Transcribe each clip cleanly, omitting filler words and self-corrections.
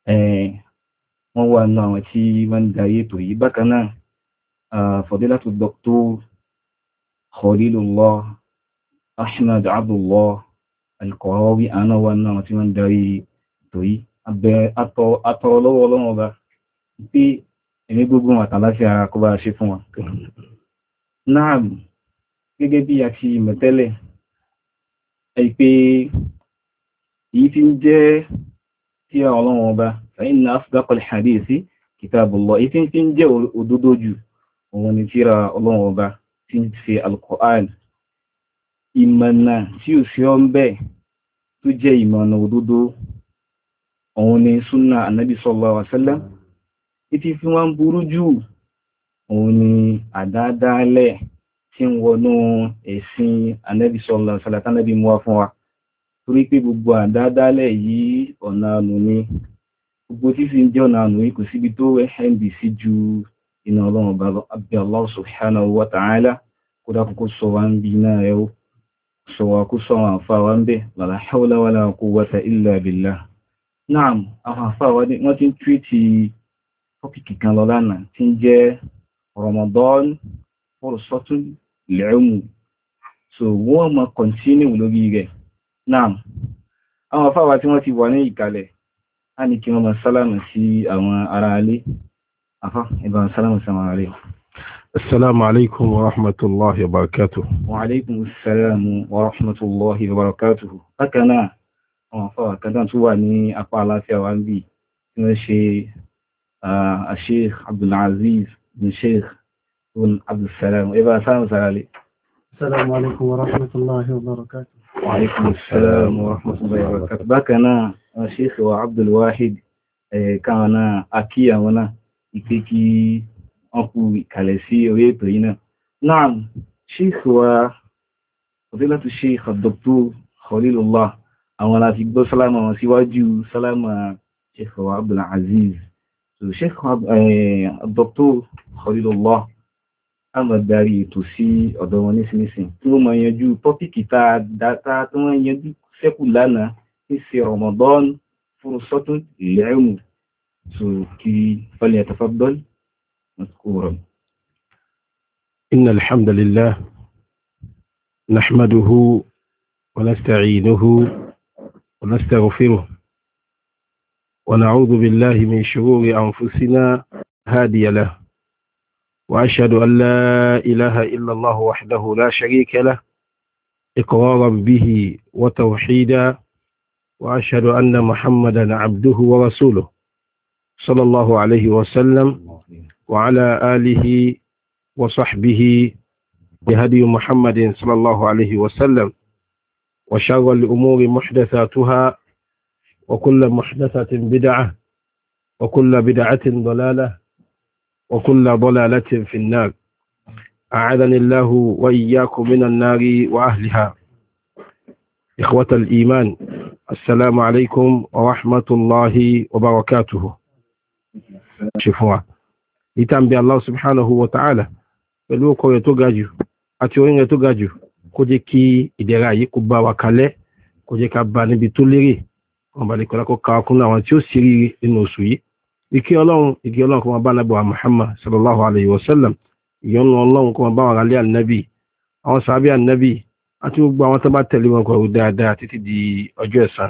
wọ́n wà nínú àwọn tí wọ́n ń darí ètò yìí. Bákan náà Fadilatu Dr. Khalilullah Ahmad Abdullah Al-Qarawi àná wà nínú àwọn tí wọ́n ń darí ètò yìí. Atọrọ lọ́wọ́ Ọlọ́run Ọba pé ẹ̀mí gbogbo àtàláfíà ara kó bá ṣe fún wa. Náà gẹ́gẹ́ bí a ti mọ̀tẹ́lẹ̀ pé èyí tí ń jẹ́ tí Ọlọ́run Ọba fa inna asdaqal hadithi kitabullah, èyí tí ń jẹ́ òdodo jù òun ni tírà Ọlọ́run Ọba tí ń ṣe Al-Qur'an. Ìmọ̀nà tí ò sí ọ́n bẹ́ẹ̀ tó jẹ́ ìmọ̀nà òdodo òun ni súnà Ànábì sallallahu alaihi wasallam. Ìtí fi wọ́n burú jù òun ni àdádálẹ̀ tí ń wọnú ẹ̀sìn Ànábì sallallahu alaihi wasallam tánàbí mú wá fún wa. Torí pé gbogbo àdádálẹ̀ yìí ọ̀nà ànù ni, gbogbo tí fi ń jẹ́ ọ̀nà ànù yìí kò síbi tó ẹ̀hẹ́ndì sí ju iná Ọlọ́run bá abẹ́ Allah subhanahu wa ta'ala kó dákun kó sọ wá ń bí náà ẹ̀ ó sọ wá kó sọ wọn àfà wá ń bẹ̀ la hawla wala quwwata illa billah. Naam, àwọn àfà wá dé wọ́n ti ń túwìtì tọ́pìkì kan lọ lánàá tí ń jẹ́ Ramadan fursatun li'umum. So wọ́n máa continue lórí rẹ̀. Naam, àwọn àfà wá tí wọ́n ti wà ní ìkàlẹ̀ á ní kí wọ́n máa sálámù sí àwọn ará alé. Àfà ìbá sálámù sí àwọn ará alé. Assalamu alaikum wa rahmatullahi wa barakatuh. Wa alaikum assalamu wa rahmatullahi wa barakatuh. Bákan náà àwọn àfà wá kan tó wà ní apá àlàáfíà wa ń bí tí wọ́n ṣe Sheikh Abdul Aziz bin Sheikh bin Abdul Salam. Ìbá sálámù sí ará alé. Assalamu alaikum wa rahmatullahi wa barakatuh. وعليكم السلام ورحمة الله وبركاته. بكنا شيخ وعبد الواحد كان أكيا ونا يكيكي أكو كالسي ويبرينا. نعم شيخ وفضيلة الشيخ الدكتور خليل الله أولا في قبل سلامة وسواجه سلامة شيخ وعبد العزيز. شيخ الدكتور خليل الله a máa darí ètò sí ọ̀dọ̀ wọn nísinsìnyí tí wọ́n máa yanjú tọ́pìkì dáta tí wọ́n yanjú sẹ́kù lánàá ní ṣe Ramadan fursatun li'umum. So kí falyatafaddal mazkuran. إن الحمد لله نحمده ونستعينه ونستغفره ونعوذ بالله من شرور أنفسنا هادي له، وأشهد أن لا إله إلا الله وحده لا شريك له إقرارا به وتوحيدا، وأشهد أن محمدا عبده ورسوله صلى الله عليه وسلم وعلى آله وصحبه بهدي محمد صلى الله عليه وسلم. وشر الأمور محدثاتها وكل محدثة بدعة وكل بدعة ضلالة وكل ضلالة في النار. أعاذني الله وإياكم من النار وأهلها. إخوة الإيمان، السلام عليكم ورحمة الله وبركاته. شفوا ìtàn bí Allah subhanahu wa ta'ala pẹ̀lú ọkọ̀ rẹ̀ tó ga jù àti orin rẹ̀ tó ga jù kó jẹ́ kí ìdẹ̀ra yìí kó bá wa kalẹ̀, kó jẹ́ ká bá níbi tó lérè, wọn bá lè kọ́lá kó ká ọkùnrin àwọn tí ó sì rí inú oṣù yìí. Ìkẹ́ Ọlọ́run kó máa bá Ànábì wa Muhammad sallallahu alayhi wa sallam, ìyọ́nú Ọlọ́run kó máa bá wọn alẹ́ ànábì, àwọn sàábí ànábì àti gbogbo àwọn tó bá tẹ̀lé wọn kọ̀rọ̀ dáadáa títí di ọjọ́ ẹ̀san.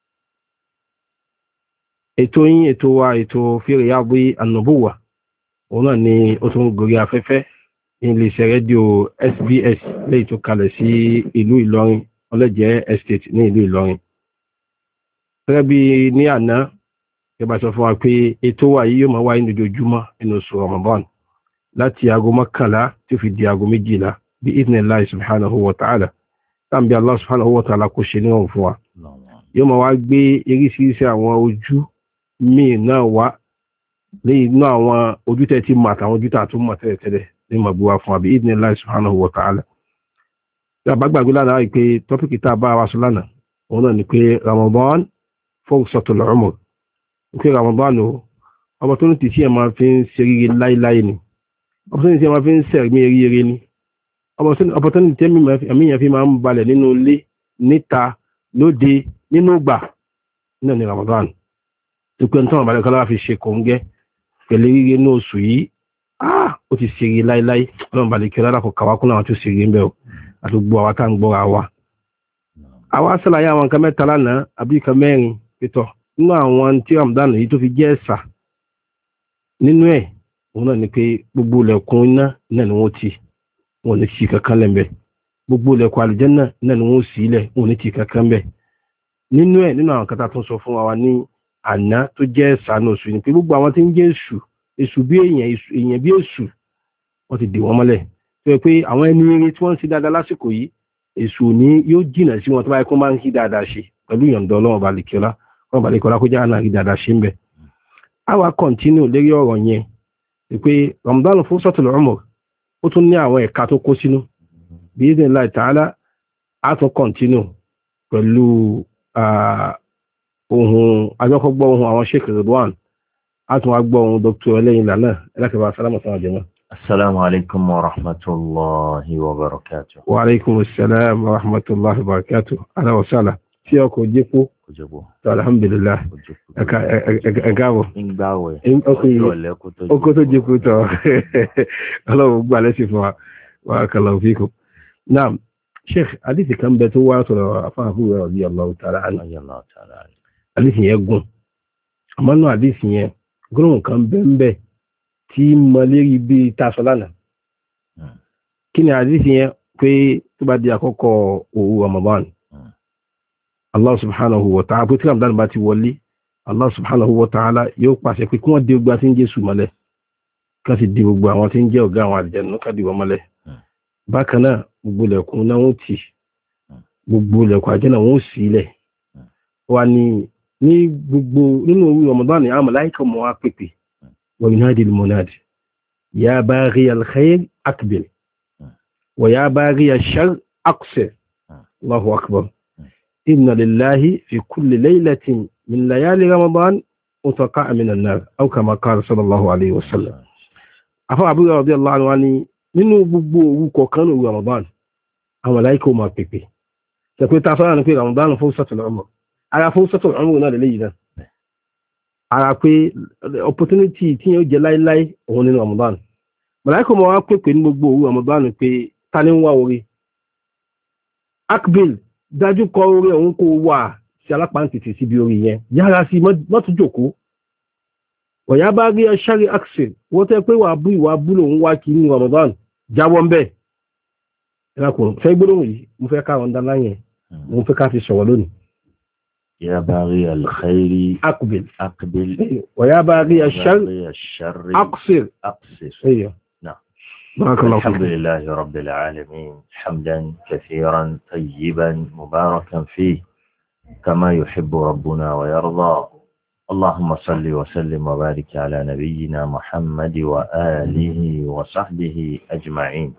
Ètò wa ètò fi Riyadi an-Nubuwah òun náà ni ó tún gorí afẹ́fẹ́ ní iléeṣẹ́ rédíò SBS lẹ́yìn tó kalẹ̀ sí ìlú Ìlọrin ọlẹ́jẹ́ estate ní ìlú Ìlọrin. Gẹ́gẹ́ bí ní àná ìbá sọ fún wa pé ètò wa yìí yóò máa wáyé lójoojúmọ́ nínú oṣù Ramadan láti aago 11 tí ó fi di aago 12 bí idhnillahi subhanahu wa ta'ala. Tàbí Allah subhanahu wa ta'ala kò ṣe níwọ̀n fún wa. Yóò máa wá gbé eríṣiríṣi àwọn ojú míì náà wá lẹ́yìn inú àwọn ojú tẹ́ ti mọ̀ àtàwọn ojú tà tún mọ̀ tẹ́lẹ̀tẹ́lẹ̀ ní màbúwá fún àbí idhnillahi subhanahu wa ta'ala. Tí a bá gbàgbé lánàá rí pé tọ́pìkì tá a bá wa sọ lánàá òun náà ni pé Ramadan fursatul umur. Pé Ramadan ọmọ tó ní tìṣí ẹ̀ máa fi ń ṣe rírí láíláí ni, ọmọ tó ní tìṣí ẹ̀ máa fi ń sẹ̀rí rírí ni, ọmọ tó ní tìṣí ẹ̀mí yẹn fi máa ń balẹ̀ nínú ilé níta lóde nínú gbà náà ni Ramadan. tó pé nítorí àbálẹ̀ kọ́lá fi ṣe kòńgẹ́ pẹ̀lú rírí inú oṣù yìí ó ti ṣeré láíláí ọlọ́run balẹ̀ kí ọlọ́dà kò kàwá kún àwọn tó ṣeré ń bẹ̀ ọ́ àti gbogbo àwa tá à ń gbọ́ra wa. àwa ṣàlàyé àwọn nǹkan mẹ́ta lánàá àbí nǹkan mẹ́rin pétọ́ nínú àwọn tí Ramadan yìí tó fi jẹ́ ẹ̀sà nínú ẹ̀ òun náà ni pé gbogbo ilẹ̀kùn iná náà ni wọ́n ti wọn ní sí kankan lẹ́mbẹ̀ gbogbo ilẹ̀kùn àlùjánnà náà ni wọ́n sì ilẹ̀ wọn ní ti kankan bẹ̀. nínú ẹ̀ nínú àwọn kata tó ń sọ fún wa ní àná tó jẹ́ ẹ̀sà náà oṣù ni pé gbogbo àwọn tí ń jẹ́ èṣù bí èèyàn bí èṣù wọ́n ti dè wọ́n mọ́lẹ̀ tó yẹ pé àwọn ẹni eré tí wọ́n ń ṣe dáadáa lásìkò yìí èṣù ní yóò jìnà sí wọn tó bá yẹ kó máa ń ṣe dáadáa ṣe pẹ̀lú ìyọ̀ǹda ọlọ́run balẹ̀kọ́lá kó jẹ́ àná rí dáadáa ṣe ń bẹ̀. a wá kọ̀ntínú lérí ọ̀rọ̀ yẹn pé Ramadan Fursatul Umur ó tún ní àwọn ẹ̀ka tó kó sínú bi'idhnillahi ta'ala a tún kọ̀ntínú pẹ̀lú agbọ́kọ́gbọ́ ohun àwọn Sheikh Ridwan a tún wá gbọ́ ohun Dr. ẹlẹ́yìn lànà ẹlẹ́kẹ̀bà sálámù sáwọn jẹ́mọ́. Assalamu alaikum wa rahmatullahi wa barakatuh. Wa alaikum assalam wa rahmatullahi wa barakatuh. Ala wa sala. Tí ọkọ̀ jípo. Alhamdulillah. Ẹgáwọ̀. Ìgbàwẹ̀. Ọkọ̀ tó jípo tọ́. Ọlọ́run gbà lẹ́sìn fún wa. Wa akallahu fikum. Naam. Sheikh, àdìsí kan bẹ tó wá sọ̀rọ̀ afáàfù rẹ̀ radiyallahu ta'ala anhu. Àdìsí yẹn gùn. Àmọ́ náà àdìsí yẹn gúnrùn kan bẹ́ẹ̀ tí mọ̀lérí bí tàṣọ lánàá. Kí ni àdísì yẹn pé tó bá di àkọ́kọ́ òru Ramadan? Allah subhanahu wa ta'ala, pé tí Ramadan bá ti wọlé, Allah subhanahu wa ta'ala yóò pàṣẹ pé kí wọ́n dé gbogbo tí ń Jésù mọ́lẹ̀, ká sì di gbogbo àwọn tí ń jẹ́ ọ̀gá àwọn àlùjànnú ká dì wọ́n mọ́lẹ̀. Bákan náà, gbogbo ilẹ̀kùn náà wọ́n tì, gbogbo ilẹ̀kùn àjẹ́ náà wọ́n sì ilẹ̀. Wà ní gbogbo nínú òru Ramadan ni àwọn màláíkà mọ́ wá pèpè. وينادي المنادي يا باغي الخير أقبل ويا باغي الشر أقصر الله أكبر إن لله في كل ليلة من ليالي رمضان أتقاء من النار أو كما قال صلى الله عليه وسلم أفا أبو رضي الله عنه nínú gbogbo orúkọ kan ní Ramadan àwọn màláíkà máa pèpè ṣe ta sọ́nà ní pé Ramadan Fursatul Umur ara Fursatul Umur náà lélẹ́yìí náà ara pé opportunity tí yóò jẹ láíláí òun nínú Ramadan màláíkà máa wá pèpè ní gbogbo òru Ramadan pé ta ní ń wá orí akbil dájú kọ orí òun kó wà sí alápáǹtìtì síbi orí yẹn yára sí mọ́tún jòkó ọ̀yá bá rí ṣárí axel wọ́n tẹ́ pé ìwà bú lòun wá kí ní Ramadan jáwọ́ ń bẹ̀ ẹ̀lákùnrin fẹ́ gbólóhùn yìí mo fẹ́ ká ọ̀ndá láyẹn mo fẹ́ ká fi sọ̀rọ̀ lónìí. يا باغي الخير أقبل ويا باغي الشر أقصر أيوه نعم. بارك الله الحمد لله رب العالمين حمدا كثيرا طيبا مباركا فيه كما يحب ربنا ويرضى اللهم صل وسلم وبارك على نبينا محمد وآله وصحبه أجمعين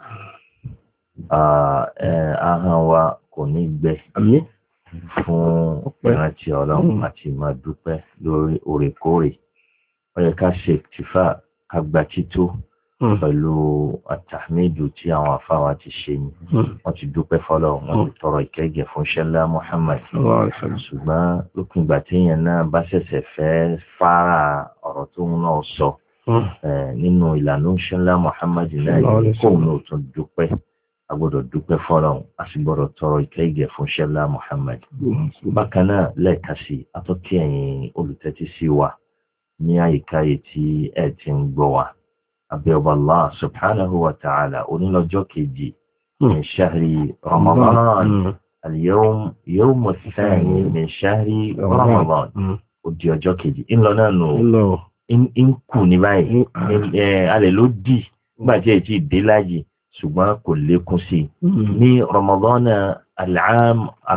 أهوى كنيبه أمين fún ìrántí ọlọ́run àti máa dúpẹ́ lórí òrèkóòrè ó yẹ ká ṣe tìfà ká gba tító pẹ̀lú àtàmídù tí àwọn afáwa ti ṣe ni wọ́n ti dúpẹ́ fọ́lọ́run wọ́n ti tọrọ ìkẹ́gẹ́ fún ṣẹlá Muhammad ṣùgbọ́n lópin ìgbà téèyàn náà bá ṣẹ̀ṣẹ̀ fẹ́ fara ọ̀rọ̀ tó ń náà sọ nínú ìlànà ṣẹlá Muhammad náà yìí kóun náà tún dúpẹ́ agbọ́dọ̀ dúpẹ́ fọ́lọ́run a sì gbọ́dọ̀ tọrọ ìkẹ́gẹ́ fún ṣẹlá Muhammad bákan náà lẹ́ẹ̀ka sí atọ́kí ẹ̀yin olùtẹ́tí sí wa ní àyíká yìí tí ẹ ti ń gbọ́ wa abẹ́ ọba Allah subhanahu wa ta'ala onílọ́jọ́ kejì min shahri Ramadan al-yawm yawm ath-thani min shahri Ramadan ó di ọjọ́ kejì ńlọ náà nù ń kù ní báyìí alẹ́ ló dì nígbà tí ẹ ti dé láàyè ṣùgbọ́n kò lékún sí ní Ramadan al-aam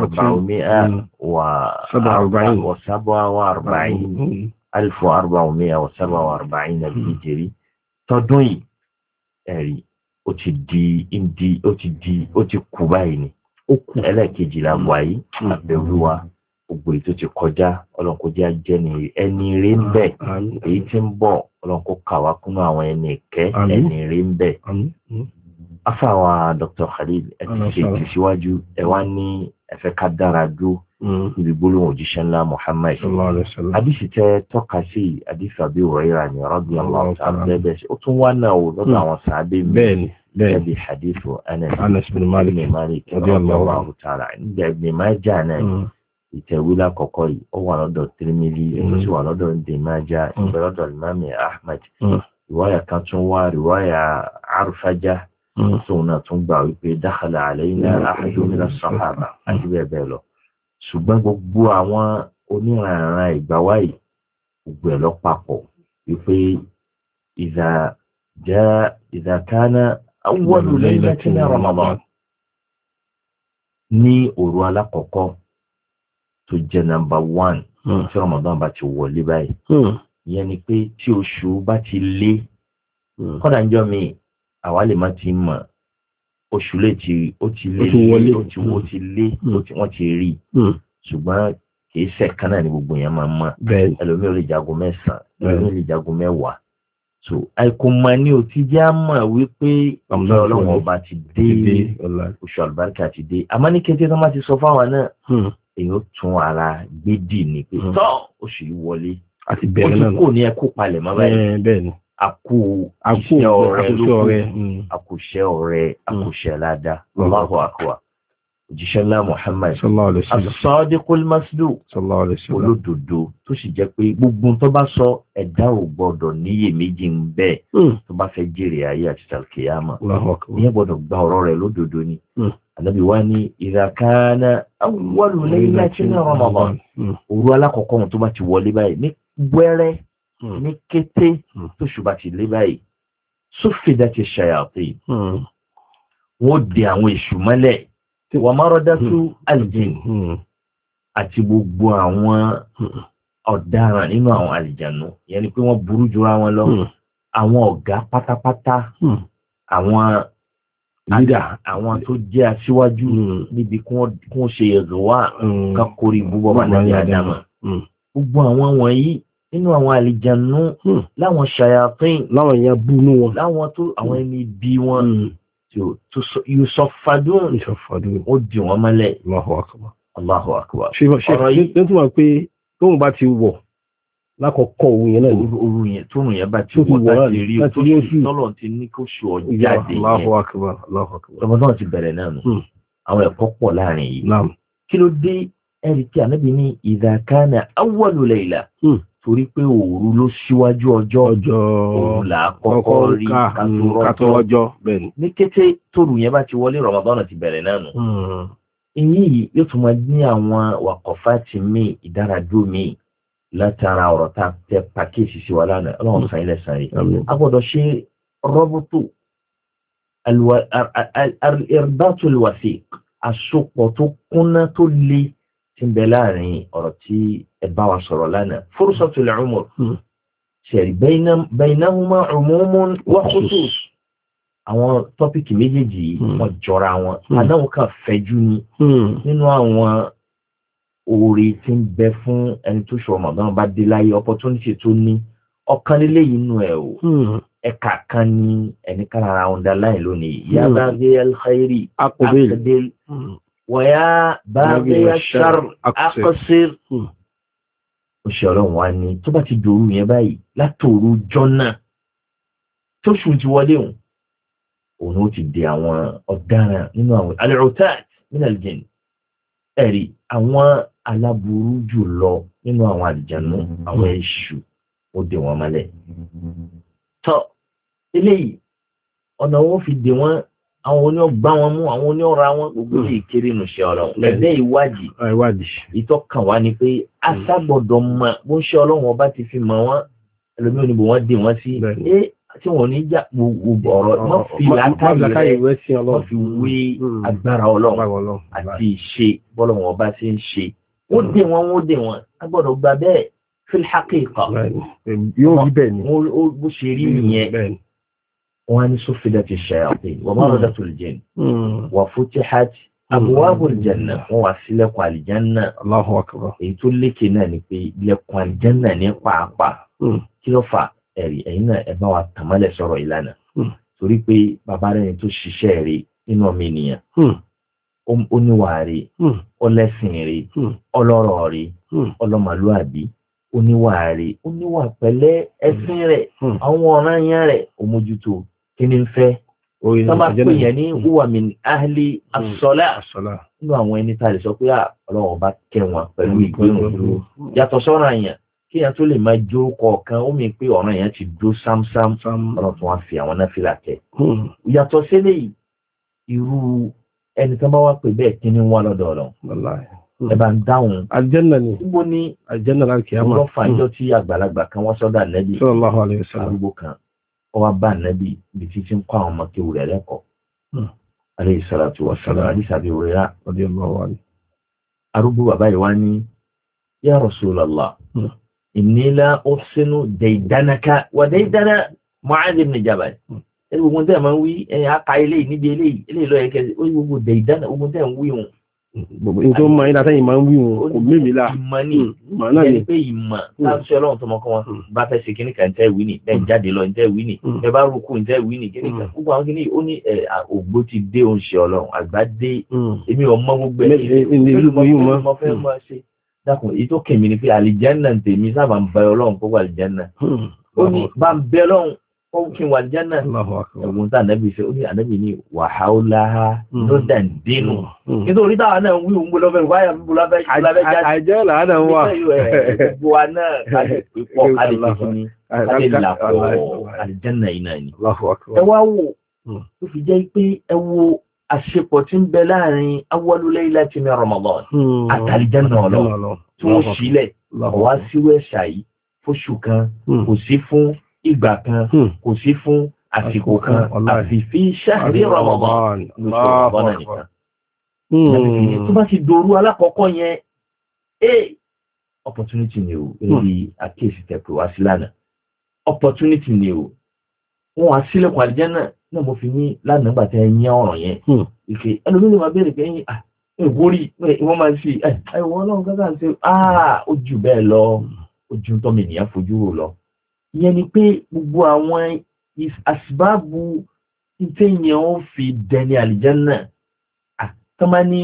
1447 al-hijri tọdún yìí ẹ̀rí ó ti kú báyìí ni ẹlẹ́ẹ̀kejì la wà yìí àbẹ̀wíwá gbogbo èyí tó ti kọjá ọlọ́nkọjá jẹ́ ní ẹni rí ń bẹ̀ èyí tí ń bọ̀ ọlọ́nkọ kàwá kúnnú àwọn ẹni ìkẹ́ ẹni rí ń bẹ̀ afáwa Dr. Khalid ẹ ti ṣe ìtìsíwájú ẹ wá ní ẹ fẹ́ ká dára dúró níbi gbólóhùn òjíṣẹ́ ńlá Muhammad àdìsí tẹ́ tọ́ka sí àdìsí Abi Hurairah ní radiyallahu ta'ala bẹ́ẹ̀ ó tún wá náà ó lọ́dọ̀ àwọn sàábé mi bẹ́ẹ̀ni hadithu Anas bin Malik radiyallahu ta'ala nígbà Ibn Majah náà ìtẹ̀wé lákọ̀ọ́kọ́ yìí ó wà lọ́dọ̀ Tirmidhi ó sì wà lọ́dọ̀ Ibn Majah ìbẹ̀ lọ́dọ̀ Imam Ahmad ìwáyà kan tún wá ìwáyà Arfaja tóun náà tún gbà wípé dakhala alayna ahadun min as-sahaba àti bẹ́ẹ̀ bẹ́ẹ̀ lọ ṣùgbọ́n gbogbo àwọn oníranran ìgbà wáyìí gbogbo ẹ̀ lọ papọ̀ wípé idha kana awwalu laylatin min Ramadan ní òru alákọ̀ọ́kọ́ tó jẹ́ number 1 tí Ramadan bá ti wọlé báyìí ìyẹn ni pé tí oṣù bá ti lé kọ́dà ń jọ mi àwa lè má ti mọ̀ oṣù lè ti ó ti lé wọ́n ti rí ṣùgbọ́n kìí ṣẹ̀kan náà ni gbogbo yẹn máa mọ̀ ẹlòmíì ò lè jagun 9 ẹlòmíì lè jagun 10 so àìkò mọ̀ ní o ti já mọ̀ wípé ọlọ́run ọba ti dé oṣù àlùbáríkà ti dé àmọ́ ní kété tó má ti sọ fáwọn náà èyí ó tún ara gbé dì ní pé tọ́ oṣù yìí wọlé àti bẹ̀rẹ̀ náà ó ti kò ní ẹkú palẹ̀ mọ́ báyìí àkúṣẹ́ ọ̀rẹ́ àkúṣẹ́ ládàá Allahu akbar òjíṣẹ́ ńlá Muhammad as-sadiqul masduq olódodo tó sì jẹ́ pé gbogbo tó bá sọ ẹ̀dá ò gbọ́dọ̀ níyè méjì ń bẹ́ẹ̀ tó bá fẹ́ jèrè ayé àti tàlkìyàmà ìyẹn gbọ́dọ̀ gba ọ̀rọ̀ rẹ̀ lódodo ni Ànábì wa ní idha kana awwalu laylatin min Ramadan òru alákọ̀ọ́kọ́ tó bá ti wọlé báyìí ní gbẹ́rẹ́ ní kété tó ṣùgbà ti lé báyìí suffidati shayatin wọ́n di àwọn èṣù mọ́lẹ̀ wa maradatu aljin àti gbogbo àwọn ọ̀daràn nínú àwọn àlìjànú ìyẹn ni pé wọ́n burú jura wọn lọ àwọn ọ̀gá pátápátá àwọn lídà àwọn tó jẹ́ aṣíwájú níbi kí wọ́n ṣe ẹ̀rọ̀wà kákórí gbogbo ọmọ náà Ádámà gbogbo àwọn wọ̀nyí nínú àwọn àlìjànú láwọn ṣayatín láwọn èèyàn bú ní wọn láwọn tó àwọn ẹni bí wọn yusọfadún ó dì wọ́n mọ́lẹ̀ Allahu akbar ọ̀rọ̀ yìí tó túnmọ̀ pé tóun bá ti wọ̀ lákọ̀ọ́kọ́ òun yẹn náà òun yẹn tóun yẹn bá ti wọ̀ láti rí tó sì tọ́lọ̀ ti ní kó ṣù ọ jáde yẹn Ramadan ti bẹ̀rẹ̀ náà nù àwọn ẹ̀kọ́ pọ̀ láàrin yìí kí ló dé ẹ̀rí tí Ànábì ní idha kana awwalu layla torí pé òru ló síwájú ọjọ́ òun là á kọ́kọ́ rí kátó ọjọ́ bẹ́ẹ̀ni ní kété tóru yẹn bá ti wọlé Ramadan ti bẹ̀rẹ̀ náà nù èyí yóò tún máa ní àwọn wàkọ̀fà mi ìdáradó mi látara ọ̀rọ̀ tá a tẹ pàkíyèsí sí wa lánàá ọlọ́run sàn ilẹ̀ sàn yìí a gbọ́dọ̀ ṣe rọ́bùtù al-irbatu al-wasiq àsopọ̀ tó kúnná tó le tí ń bẹ láàrin ọ̀rọ̀ tí ẹ bá wa sọ̀rọ̀ lánàá fursatul umur ṣẹ̀rí baynahuma umumun wa khusus àwọn tọ́pìkì méjèèjì wọ́n jọra wọn adáwọn kan fẹ́jú ni nínú àwọn oore tí ń bẹ fún ẹni tó ṣe Ramadan bá dé láyé opportunity tó ní ọ̀kan lélẹ́yìn inú ẹ̀ o ẹ̀ka kan ní ẹni kára underline lónìí ya baghi al-khayri aqbil wọ̀yá bá bẹ́yà ṣar akọ́sír oṣù ọlọ́run wa ni tó bá ti dòru yẹn báyìí látòru jọ́nà tó ṣù ti wọlé òun ó ti di àwọn ọ̀daràn nínú àwọn al-utat min al-jinn ẹ̀rí àwọn aláburú jù lọ nínú àwọn àlìjànú àwọn èṣù ó dè wọ́n mọ́lẹ̀ tọ́ eléyìí ọ̀nà wọn fi dè wọ́n àwọn oní ọgbà wọn mú àwọn oní ọ̀rá wọn gbogbo lè kéré nù ṣe ọlọ́run ẹ̀dẹ́ ìwádìí ìtọ́kàn wá ni pé aṣágbọ̀dọ̀ mọ bó ń ṣe ọlọ́run ọba ti fi mọ̀ wọ́n ẹlòmíì oníbo wọ́n dè wọ́n sí tí wọ́n ní já gbogbo ọ̀rọ̀ wọ́n fi látàrí rẹ̀ wọ́n fi wé agbára ọlọ́run àti ìṣe bọ́lọ́run ọba ṣe ń ṣe ó dè wọ́n agbọ́dọ̀ gba bẹ́ẹ̀ fil haqiqa yóò rí bẹ́ẹ̀ ni bó ṣe rí nìyẹn wọ́n ní suffidati shayatin wa maradatul jinn wa futihat abwabul janna wọ́n wá sílẹ̀kùn àlìjánná Allahu akbar èyí tó lékè náà ni pé ilẹ̀kùn àlìjánná ní pàápàá kí ló fà ẹ̀rí ẹ̀yin náà ẹ bá wa tàmálẹ̀ sọ̀rọ̀ ìlànà torí pé bàbá rẹ̀ tó ṣiṣẹ́ rẹ̀ nínú ọmọ ènìyàn ó níwà rẹ̀ ọlẹ́sìn rẹ̀ ọlọ́rọ̀ rẹ̀ ọlọ́mọlúàbí oníwà rẹ̀ oníwà pẹ̀lẹ́ ẹ̀sìn rẹ̀ àwọn ọ̀ràn yẹn rẹ̀ òmójútó kí ni ń fẹ́ sábà pé yẹn ní wúwà min ahli as-salah nínú àwọn ẹni tá a lè sọ pé ọlọ́run bá kẹ́ wọn pẹ̀lú ìgbérùn dúró yàtọ̀ sọ́ra yẹn kí yẹn tó lè máa jó kọ̀ọ̀kan ó mi pé ọ̀ràn yẹn ti dó sámsám ọ̀rọ̀ tó wọ́n fi àwọn náfìlà tẹ̀. yàtọ̀ sílẹ̀ yìí irú ẹni tó bá wá pè bẹ́ẹ̀ kí ni wọ́n lọ́dọ̀ ọ̀rọ̀ ẹ bá ń dáhùn. aljanna ni níbo ni aljanna láti kíyámà. wọ́n fà jọ tí àgbàlagbà kan wọ́n sọ́dọ̀ ànábì sallallahu alaihi wasallam arúgbó kan ó wá bá ànábì ibi títí ń kọ́ àwọn ọmọ kéwù rẹ̀ lẹ́kọ̀ọ́ alayhi salatu wassalam àdìsàbí òrìrà radiyallahu anhu. arúgbó bàbá yìí wá ní ya Rasulallah inni la uhsinu daydanaka wa daydana Mu'adh ibn Jabal. ẹni gbogbo tẹ́ ẹ̀ máa ń wí aka eléyìí níbi eléyìí lọ́yẹ̀ kẹ́ ó ní gbogbo daydana gbogbo tẹ́ ẹ̀ ń wí wọn. gbogbo ní tó ń mọ ilé àtẹ́yìn máa ń wí wọn kò mímí la. ìmọ̀ ni ẹni pé ìmọ̀ láti ọlọ́run tó mọ kọ́ wọn bá fẹ́ ṣe kíní kan tẹ́ wí ni bẹ́ẹ̀ jáde lọ tẹ́ wí ni bẹ́ẹ̀ bá rúkú tẹ́ wí ni kíní kan gbogbo àwọn kíní ó ní ògbó ti dé òun ṣe ọlọ́run àgbà dé èmi ọmọ gbogbo ẹ̀ dákun èyí tó kèmí ni pé àlìjánà tèmi sábà ń bẹ ọlọ́run kó wà àlìjánà ó ní bá ń bẹ ọlọ́run ó kí n wà àlìjánà ẹ̀wọ̀n tá ànábì ṣe ó ní ànábì ní wàhálà ló dà ń dénú nítorí táwa náà ń wí òun gbọ́dọ̀ fẹ́ wáyà bíbélà bẹ́ jáde àjẹ́ làánà wà gbogbo wa náà kálí pípọ̀ kálí tuntun ni kálí làpọ̀ àlìjánà yìí náà ni. ẹ wá wò ó fi jẹ́ pé ẹ wo àṣepọ̀ tí ń bẹ láàrin awwalu laylati min Ramadan àtàlìjánà ọlọ́ tí wọ́n sílẹ̀ ọ̀wá síwẹ̀ ṣàyí fóṣù kan kò sí fún ìgbà kan kò sí fún àsìkò kan àfi fi shahri Ramadan lóṣù Ramadan nìkan. tó bá ti dòru alákọ̀ọ́kọ́ yẹn opportunity ni o èyí àkíyèsí tẹ̀pẹ̀ wá sí lánàá opportunity ni o wọ́n wá sílẹ̀kùn àlìjánà náà mo fi ní lánàá gbà tẹ ẹyìn ọ̀rọ̀ yẹn ìfẹ́ ẹlòmínú máa bẹ̀rẹ̀ pé ẹyìn ìwórí wọ́n máa ń fi ẹ̀wọ̀n náà gángan ṣe ó jù bẹ́ẹ̀ lọ ojú tọ́mọ ènìyàn fojú rò lọ. ìyẹn ni pé gbogbo àwọn àsìbáàbù ìtẹ̀yìn ó fi dẹni àlìjánà tọ́mọ ní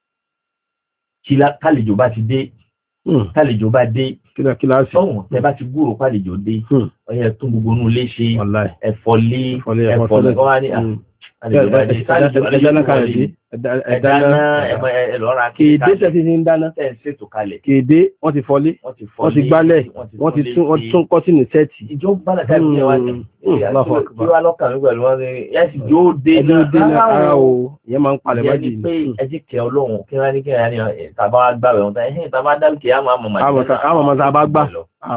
kálejò bá ti dé kálejò bá dé kíláàsì ọ̀hún tẹ bá ti gbúrò pàlejò dé ọyẹ tó gbogbo nù lé ṣe ẹ̀fọ́lé kọ́ wá ní àlejò bá dé ẹ̀dáná ẹ̀lọ́ra kéde tẹ́ ti ń dáná ṣètò kalẹ̀ kéde wọ́n ti fọ́lé wọ́n ti gbálẹ̀ wọ́n ti tún kọ́tìnì sẹ́ẹ̀tì. ìjọ bala ká ìpínlẹ̀ wa ní kí wá lọ́kàn mi pẹ̀lú wọn yẹ́sì yóò dé ara o ìyẹn máa ń palẹ̀ bá jìnnà. ẹ ti kẹ ọlọ́run kí wọ́n ní kí wọ́n ní tàbá wá gbà wẹ̀ wọ́n tán ẹ̀hìn tàbá dá kí á máa mọ̀ màá tá a bá gbà.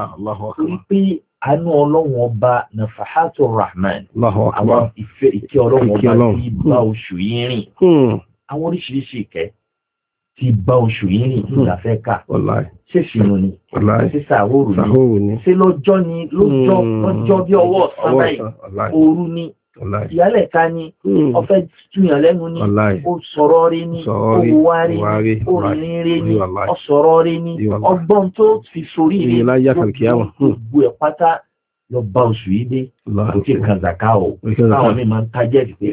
àánú ọlọ́run ọba nafahatu rahman àwọn ìkẹ́ ọlọ́run ọba tí bá oṣù yìí rìn àwọn oríṣiríṣi ìkẹ́ tí bá oṣù yìí rìn nígbà fẹ́ ká ṣé ṣìnú ni ṣé sàhóòrù ni ṣé lọ́jọ́ ni lọ́jọ́ bí ọwọ́ ọ̀sán báyìí òru ni ìyálẹ̀ ká ní ọfẹ́ túyàn lẹ́nu ní ó sọ̀rọ̀ rí ní ó wá rí ní ó rìn rí ní ó sọ̀rọ̀ rí ní ọgbọ́n tó fi sórí rí gbogbo ẹ̀ pátá lọ bá oṣù yìí dé kò tí kan zaka o káwọn mi máa ń tajẹ́ pé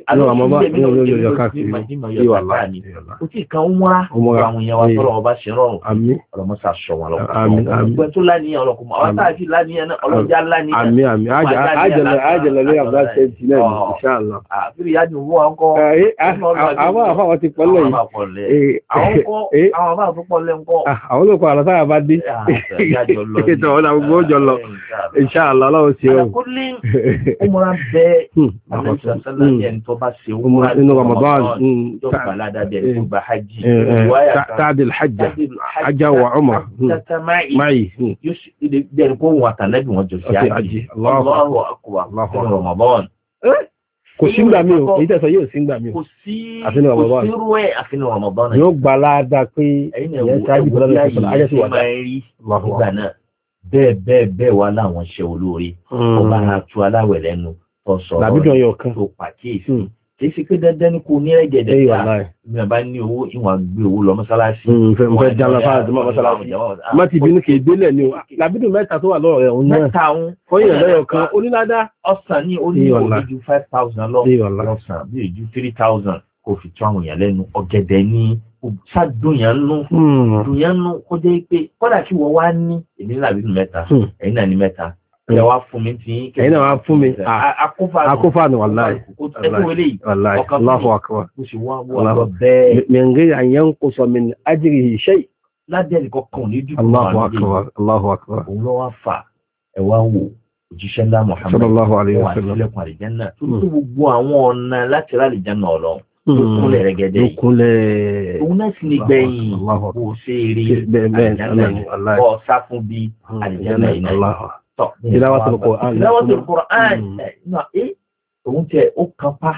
kò tí kan múra àwọn èèyàn wa tọrọ ọba ṣe rọrùn ọlọmọsà sọ wọn lọkọ tó láníyàn ọlọkùnmọ àwọn táàkì láníyàn náà ọlọjà láníyàn àjẹlẹ lórí àbúrò ṣe ti náà inshallah. àfírí yájú owó àwọn kọ àwọn àfáwọn ti pọ̀ lẹ́yìn àwọn bá tó pọ̀ lẹ́ ńkọ́. àwọn olùkọ́ àlọ́sáyà bá dé ètò ọ̀nà gbogbo ó jọ lọ inshallah ọlọ́run ṣe o. umra bẹ́ẹ̀ alẹ́sàsálà yẹn tó bá ṣe umra nínú Ramadan tó balada bẹ́ẹ̀ tó bá hajj ta'dil hajja wa umra máyì yóò dẹ̀rẹ̀ kó wọn àtàlẹ́bí wọn jọ sí hajj Allahu akbar Ramadan. kò sí gbà mí o èyí tẹ̀sán yóò sí gbà mí o àfihàn Ramadan àfihàn Ramadan yóò gbà láàdá pé ìyẹn sáájú bọ́lá lọ́sọ̀ sọ̀rọ̀ ayé sí wàdà nígbà náà bẹ́ẹ̀ wá láwọn ṣe olóore ọba àtú aláwẹ̀ lẹ́nu tó sọ̀rọ̀ tó pàkíyèsí kì í ṣe pé dandan ni kò ní ẹ̀gẹ̀dẹ̀ yá bí wọ́n bá ní owó ìwọ̀n gbé owó lọ mọ́sálásí. fẹ́ dáná fáwọn ọmọ mọ́sálásí má ti bínú kì í délẹ̀ ni o làbídùn mẹ́ta tó wà lọ́rọ̀ rẹ̀ òun náà mẹ́ta òun fọyín lẹ́yọ̀ kan onílàdá ọ̀sán ní oníwò ju 5,000 lọ́sàn bí ju 3,000 kò fi tún àwọn èèyàn lẹ́nu ọ̀gẹ̀dẹ̀ ní ṣàdùnyàn nù kó jẹ́ pé kọ́dà kí wọ́n wá ní èmi làbídùn mẹ́ta ẹ̀yin náà ní mẹ́ta ẹ wá fún mi tí ẹ̀yin náà wá fún mi akófàánù wàláì Allahu akbar min ghayri an yanqusa min ajrihi shay ládẹ́rì kọkàn ní dùkú Allahu akbar òun ló wá fà ẹ wá wò òjíṣẹ́ ńlá Muhammad sallallahu alaihi wasallam wà sílẹ̀kùn àlìjánà tó gbogbo àwọn ọ̀nà láti rà àlìjánà ọ̀lọ́ lókúnlẹ̀ rẹ̀gẹ̀dẹ̀ lókúnlẹ̀ òun náà sì ní gbẹ̀yìn kò ṣe rí àlìjánà kọ́ sá fún bí àlìjánà yìí náà Tilawatul Qur'an. Tilawatul Qur'an. Òun tẹ ó kápá.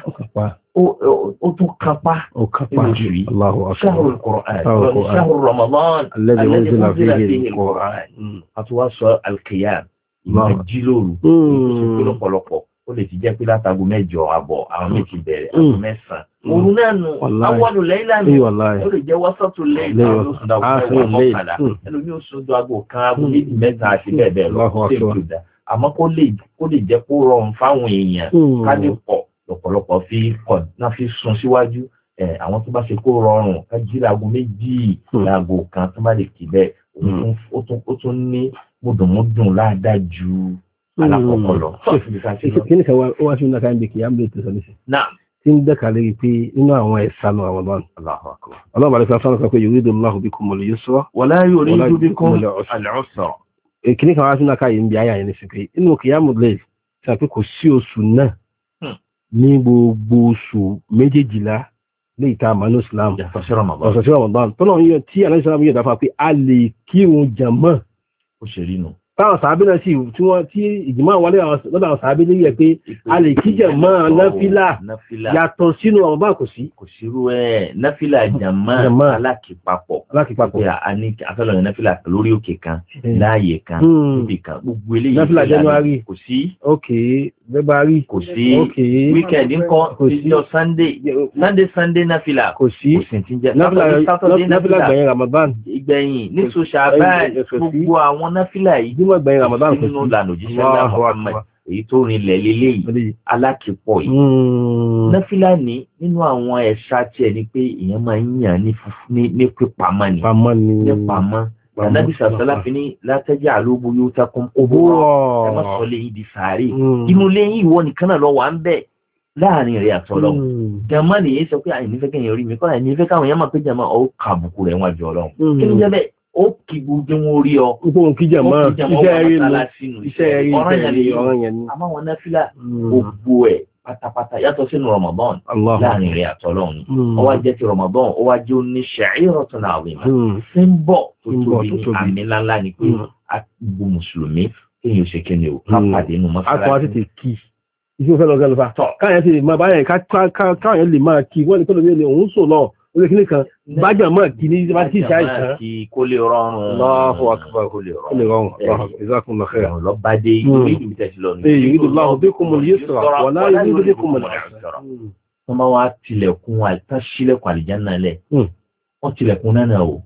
Ó tún kápá. Ó kápá. Allahu akbar. Shahrul Qur'an. Shahrul Ramadan. Alladhi unzila fihi al-Qur'an. Àtúwá sọ al-Qiyam. Ìmọ̀ jílòrù. Ó ṣe pọ̀lọpọ̀. Ó lè ti jẹ́ pé látago 8 àbọ̀ àwọn méjì bẹ̀rẹ̀ àbọ̀ 9. Òun náà nù. Awọ́lù lẹ́yìnlá ni. Ó lè jẹ́ wọ́sọ̀tù lẹ́yìn náà ló sùn dàgbọ́ mọ́kànlá. Ẹlòmí ó sùn dàgbọ́ kan aago 2, 3 àti bẹ́ẹ̀ bẹ́ẹ̀ lọ. Àmọ́ kó lè jẹ́ kó rọrùn fáwọn èèyàn ká lè pọ̀ lọ́pọ̀lọpọ̀ náà fi sún síwájú. Àwọn tó bá ṣe kó rọrùn ká jí láago 2 láago kan tó bá lè kì bẹ́ẹ̀. Ó tún ní mùdùnmùdùn láàdá ju alákọ̀ọ́kọ́ lọ. Kí ni kan wá sí nàkà ń bè kì í àmì ètò ìsọ̀lẹ́sẹ̀? Náà. Tí ń dẹ́ka lè rí pé inú àwọn ẹ̀sánú Ramadan. Ọlọ́run àlẹ́sà sọ́nà sọ pé yuridu Allahu bikumul yusra wala yuridu bikumul usra. Kìíní kan wá sí nàkà yìí ń bí ayà yẹn ní sí pé inú Qiyamul Layl sọ pé kò sí oṣù náà ní gbogbo oṣù 12 ní ìta àmàlú Islam. Ọ̀sọ̀ sí Ramadan. Tọ́lọ̀ yíyọ tí àlẹ́sà sọ́nà yóò dáfà pé a lè kírun jàmá. Ó ṣe rí nù. Táwọn sàábé náà sí tí ìjìmọ̀ wọlé lọ́dọ̀ àwọn sàábé ní yẹ pé a lè kíjẹ̀ mọ́ náfílà yàtọ̀ sínú àwọn bá kò sí. Kò sírú náfílà jàmá alákìpapọ̀. Afẹ́lọ́yìn náfílà lórí òkè kan, láàyè kan, níbi kan, gbogbo eléyìí. Náfílà January kò sí. Ok, February kò sí. Weekend ńkọ́ ìjọ Sunday náfílà kò sí. Náfílà gbẹ̀yìn Ramadan. Ìgbẹ̀yìn ní Ṣàbán gbogbo àwọn náfílà yìí. Gbẹ̀yìn Ramadan kò sí. Nínú ìlànà òjíṣẹ́ ńlá Muhammad èyí tó rinlẹ̀ lélẹ́yìí alákìpọ̀ yìí. Náfílà ní nínú àwọn ẹ̀ṣà tiẹ̀ ni pé èèyàn máa ń yàn ní pípamọ́ ni. Ní pamọ́. Ànábì sàṣálà fi ní látẹ́jà àlóbù yóò takùn òbúrọ̀. Ẹ má sọ lé yìí di sàárè. Inú ilé yìí ìwọ nìkan náà lọ wà ń bẹ̀ láàrin rẹ̀ àtọ́lọ́. Jàmá nìyẹn sọ pé àìnífẹ́ kẹ́yìn rí mi kọ́ àìnífẹ́ káwọn èèyàn máa pé jàmá ọ̀ kàbùkù rẹ̀ wájú Ọlọ́run. Kí ni jẹ́ bẹ́ẹ̀? Ó kí gbogbo wọn orí ọ. Gbogbo kí jàmá iṣẹ́ rí ọ̀ràn yẹn ni. Àmọ́ wọn náfílà gbogbo ẹ̀ pátápátá yàtọ̀ sínú Ramadan láàrin rẹ̀ àtọ́lọ́run. Ó wá jẹ́ ti Ramadan ó wá jẹ́ oní sha'iratun 'azima. Símbọ̀ tó tóbi ní àmì ńláńlá ni pé gbogbo mùsùlùmí kéèyàn ṣe kéèyàn ò ká pàdé nínú mọ́sálásí. Akọ̀ àti tèkì. Ìṣó fẹ́ lọ gẹ́lùfà. Káyọ̀ ti lè máa báyẹ̀ káyọ̀ lè máa kí wọ́n ní kọ́lọ̀ ní òun sò náà. Orí kìíní kan bájà máa kí ní bá tí ìṣá ìṣá. Kó lè rọrùn. Allahu akbar. Kó lè rọrùn. Jazakumullahu khairan. Lọ́bàdé ìlú ìdìbò tẹ̀sí lọ. Yuridu Allahu bikumul yusra wa la yuridu bikumul usra. Wọ́n máa wá tilẹ̀kùn àìtán sílẹ̀kùn àlìjánnà lẹ̀. Wọ́n tilẹ̀kùn náà o.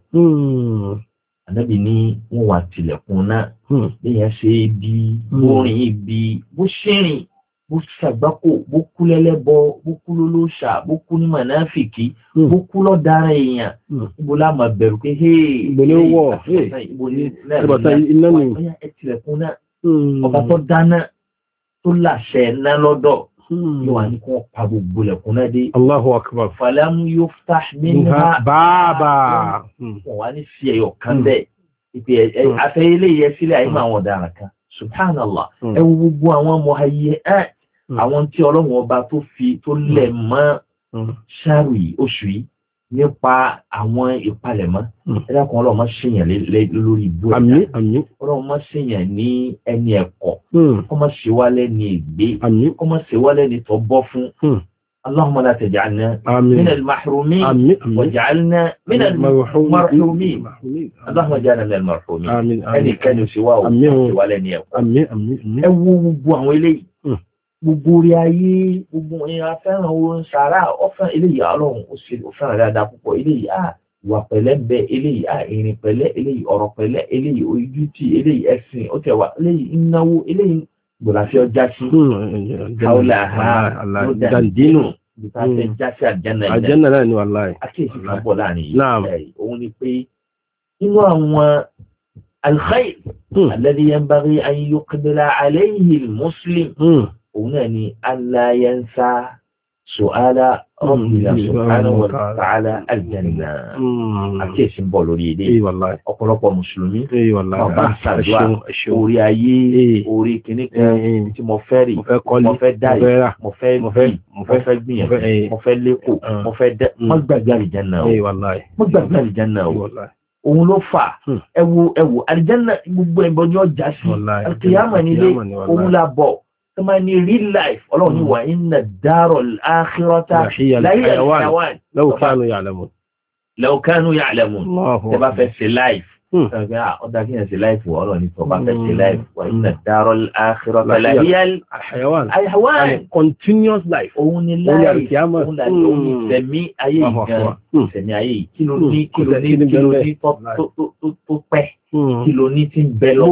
Ànábì ní wọ́n wá tilẹ̀kùn náà. Bí yẹn ṣe bí bórin ibi bó ṣẹ́rìn. Bó ṣàgbákò, bó kú lẹ́lẹ́bọ, bó kú lólóṣà, bó kú ní mànáfìkì, bó kú lọ́dára èèyàn. Ibo la máa bẹ̀rù pé ibo ni ó wọ̀, ibo ni iná ni. Ọya ẹtìlẹ̀kùn náà, ọba tó dáná, tó láṣẹ ná lọ́dọ̀, yóò wá ní kí wọ́n pa gbogbo lẹ̀kùn náà dé. Allahu akbar. Falam yuftah minha baba. Wọ́n wá ní fi ẹ̀yọ̀ kan bẹ́ẹ̀. Afẹ́yẹlé yẹ sílẹ̀ àyè máa wọn dára kan. Subhanallah. Ẹ wo gbogbo àwọn muhayyi'at. Àwọn tí Ọlọ́run ọba tó lẹ̀ mọ́ ṣáàrù yìí oṣù yìí nípa àwọn ìpalẹ̀mọ́. Ẹ̀dá kan Ọlọ́run máa ṣèyàn lórí ibú ẹ̀dá. Àmín. Ọlọ́run máa ṣèyàn ní ẹni ẹ̀kọ́. Kó máa ṣe wá lẹ́ni ègbé. Kó máa ṣe wá lẹ́ni tó bọ́ fún. اللهم لا تجعلنا من المحرومين واجعلنا من المرحومين اللهم اجعلنا من المرحومين ẹni kẹ́ni ṣíwá ò wà lẹ́ni ẹ̀kọ́. Ẹ wo gbogbo àwọn eléyìí gbogbo orí ayé gbogbo èèyàn fẹ́ràn owó ń sàárà ọ̀fẹ́ eléyìí ọlọ́run ó fẹ́ràn dáadáa púpọ̀ eléyìí ìwà pẹ̀lẹ́ ń bẹ eléyìí ìrìn pẹ̀lẹ́ eléyìí ọ̀rọ̀ pẹ̀lẹ́ eléyìí ojú tí eléyìí ẹ̀sìn ó tẹ̀wá eléyìí náwó eléyìí gbọ́dọ̀ fi ọjà sí káwọlà ló dàdínù nípa fẹ́ já sí àjẹ́nà náà ni wàláì akéèsì kan bọ̀ láàrin yìí òun ni pé inú àwọn alkhair alladhi yanbaghi an yuqbala alayhi al-muslim òun náà ni alla yansa su'ala rabbina subhanahu wa ta'ala aljanna àkíyèsí ń bọ̀ lórí èdè ọ̀pọ̀lọpọ̀ mùsùlùmí ọba ṣàdúrà orí ayé orí kìnnìkan tí mo fẹ́ rí mo fẹ́ dáì mo fẹ́ gbìyànjú mo fẹ́ lẹ́kọ̀ọ́ mo fẹ́ dẹ́ mo gbàgbé àlìjánà o òun ló fà ẹwù àlìjánà gbogbo ẹ̀bọ ni ọjà sí àkìyàmọ̀ nílé òun la bọ̀ kama ni real life ọlọ́run ní wà inna darul akhirata láyé àyàwán law kanu ya'lamun tẹbá fẹ́ ṣe life ọdá kí yẹn ṣe life wọ ọlọ́run ní tọba fẹ́ ṣe life wà inna darul akhirata láyé àyàwán continuous life òun ni life òun ni sẹ̀mí ayé ìgan sẹ̀mí ayé kí ló ní tó pẹ́ kí ló ní tí ń bẹ lọ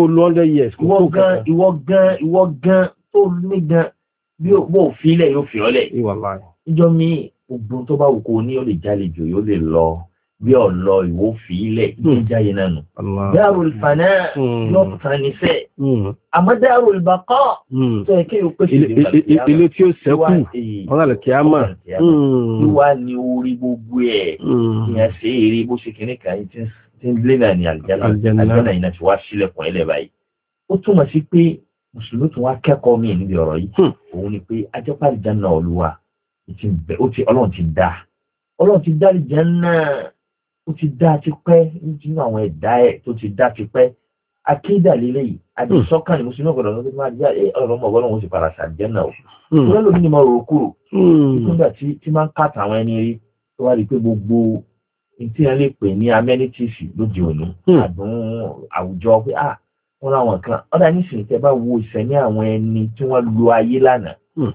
ìwọ gan tó ní gan bí ó fi ilẹ̀ yóò fi ọlẹ̀ ìjọ mi gbogbo tó bá wù kó ní ó lè jálejò yóò lè lọ bí ọ̀lọ́ ìwò fi ilẹ̀ ìjáyé náà nù darul fana yóò tán ní fẹ́ àmọ́ darul baqa tó yẹ kí o pèsè ilé tí ó sẹ́kù wọ́n rà lẹ́kẹ́ àmà wíwá ní orí gbogbo ẹ̀ ìyẹn ṣe eré bó ṣe kìíní kan tí ń lé náà ní àlùjánnà yìí náà ti wá sílẹ̀kùn ẹlẹ́ báyìí ó túmọ̀ sí pé mùsùlùmí tún wá kẹ́kọ̀ọ́ mi níbi ọ̀rọ̀ yìí òun ni pé ajẹ́pá àlìjánà olúwa ọlọ́run ti dá àlìjánà ó ti dá ti pẹ́ nínú àwọn ẹ̀dá ẹ̀ tó ti dá ti pẹ́ akéda lélẹ̀ yìí àdìsọ́kàn ni mùsùlùmí ọ̀gọ̀dọ̀ ló ti máa jẹ́ ọ̀rọ̀ ọmọ ọ̀gọ́dọ̀ wọn sì para ṣàlìjánà o ìwé lómi ni mo rò kúrò nígbà tí máa ń kàtà àwọn ẹni rí tó wá rí pé gbogbo tí wọ́n lè pè ní amenities lóde òní àdùn àwùjọ pé wọ́n láwọn kan ọ̀dà nísìnyí tẹ́ bá wo ìsẹ̀mí àwọn ẹni tí wọ́n lo ayé lánàá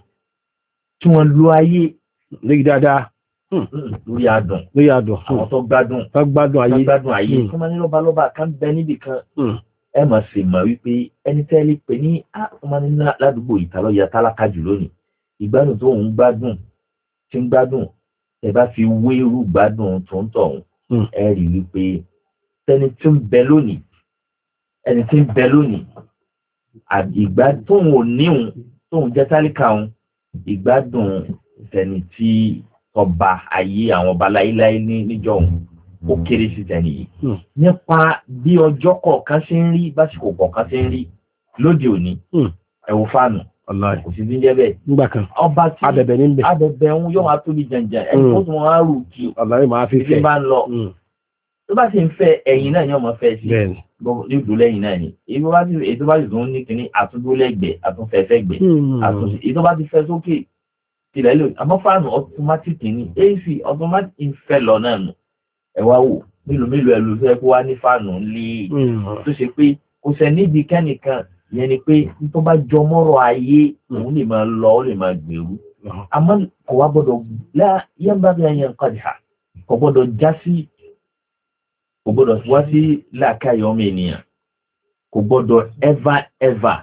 tí wọ́n lo ayé lórí dáadáa lórí adùn àwọn tó gbádùn ayé tó máa ní lọ́balọ́ba kan bẹ níbì kan ẹ mọ̀ sí mọ̀ wípé ẹni tẹ́ lè pè ní wọ́n máa ní ládùúgbò ìtàlọ́yà tálákà jù lónìí ìgbádùn tó ń gbádùn tí ń gbádùn ẹ bá fi wé irú gbádùn tó ń tọ̀hún ẹ rí wípé tẹni tí ń bẹ lónìí ẹni tí ń bẹ lónìí ìgbà tóun ò níhun tóun jẹ́ tálíkà òun ìgbádùn tẹni tí ọba ayé àwọn ọba láíláí níjọ́ òun ó kéré sí tẹni yìí nípa bí ọjọ́ kọ̀ọ̀kan ṣe ń rí básìkò kọ̀ọ̀kan ṣe ń rí lóde òní ẹ̀wò fáànù kò sí ní jẹ́ bẹ́ẹ̀ nígbà kan ọba tí abẹ̀bẹ̀ ń yóò máa tóbi jẹ̀ǹjẹ̀ ẹni tó tún wọn á rù kí ìdí bá ń lọ tó bá sì ń fẹ́ ẹ̀yìn náà ni ọmọ fẹ́ sí nídùú lẹ́yìn náà ni ètò bá sì tún ní kíní àtúndólẹ́gbẹ̀ẹ́ àtúnfẹ́fẹ́gbẹ̀ àtúnṣe ètò bá ti fẹ́ sókè tilẹ̀ lò àmọ́ fáànù automatic ní ac automatic ń fẹ́ lọ náà nù ẹ wá wò mélòó ẹlò fẹ́ kó wá ní fáànù lé tó ṣe pé kò sẹ́ níbi kẹ́nìkan yẹn ni pé tó bá jọ mọ́rọ̀ ayé òun lè máa lọ ó lè máa gbèrú àmọ́ kò wá gbọ́dọ̀ yẹn bá bí ẹyẹ nǹkan dìhà kò gbọ́dọ̀ já sí kò gbọ́dọ̀ wá sí làákàyè ọmọ ènìyàn kò gbọ́dọ̀ ever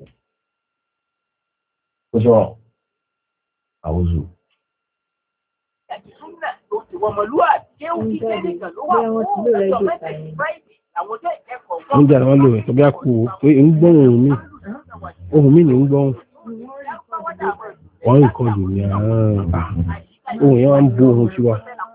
kò sọ̀rọ̀ àwùjọ. Oúnjẹ àwọn lò rẹ̀ tó bí a kú pé ń gbọ́n ohun mi ní ń gbọ́n wọ́n nǹkan lò ní ohun yẹn wá ń bó ohun tiwa.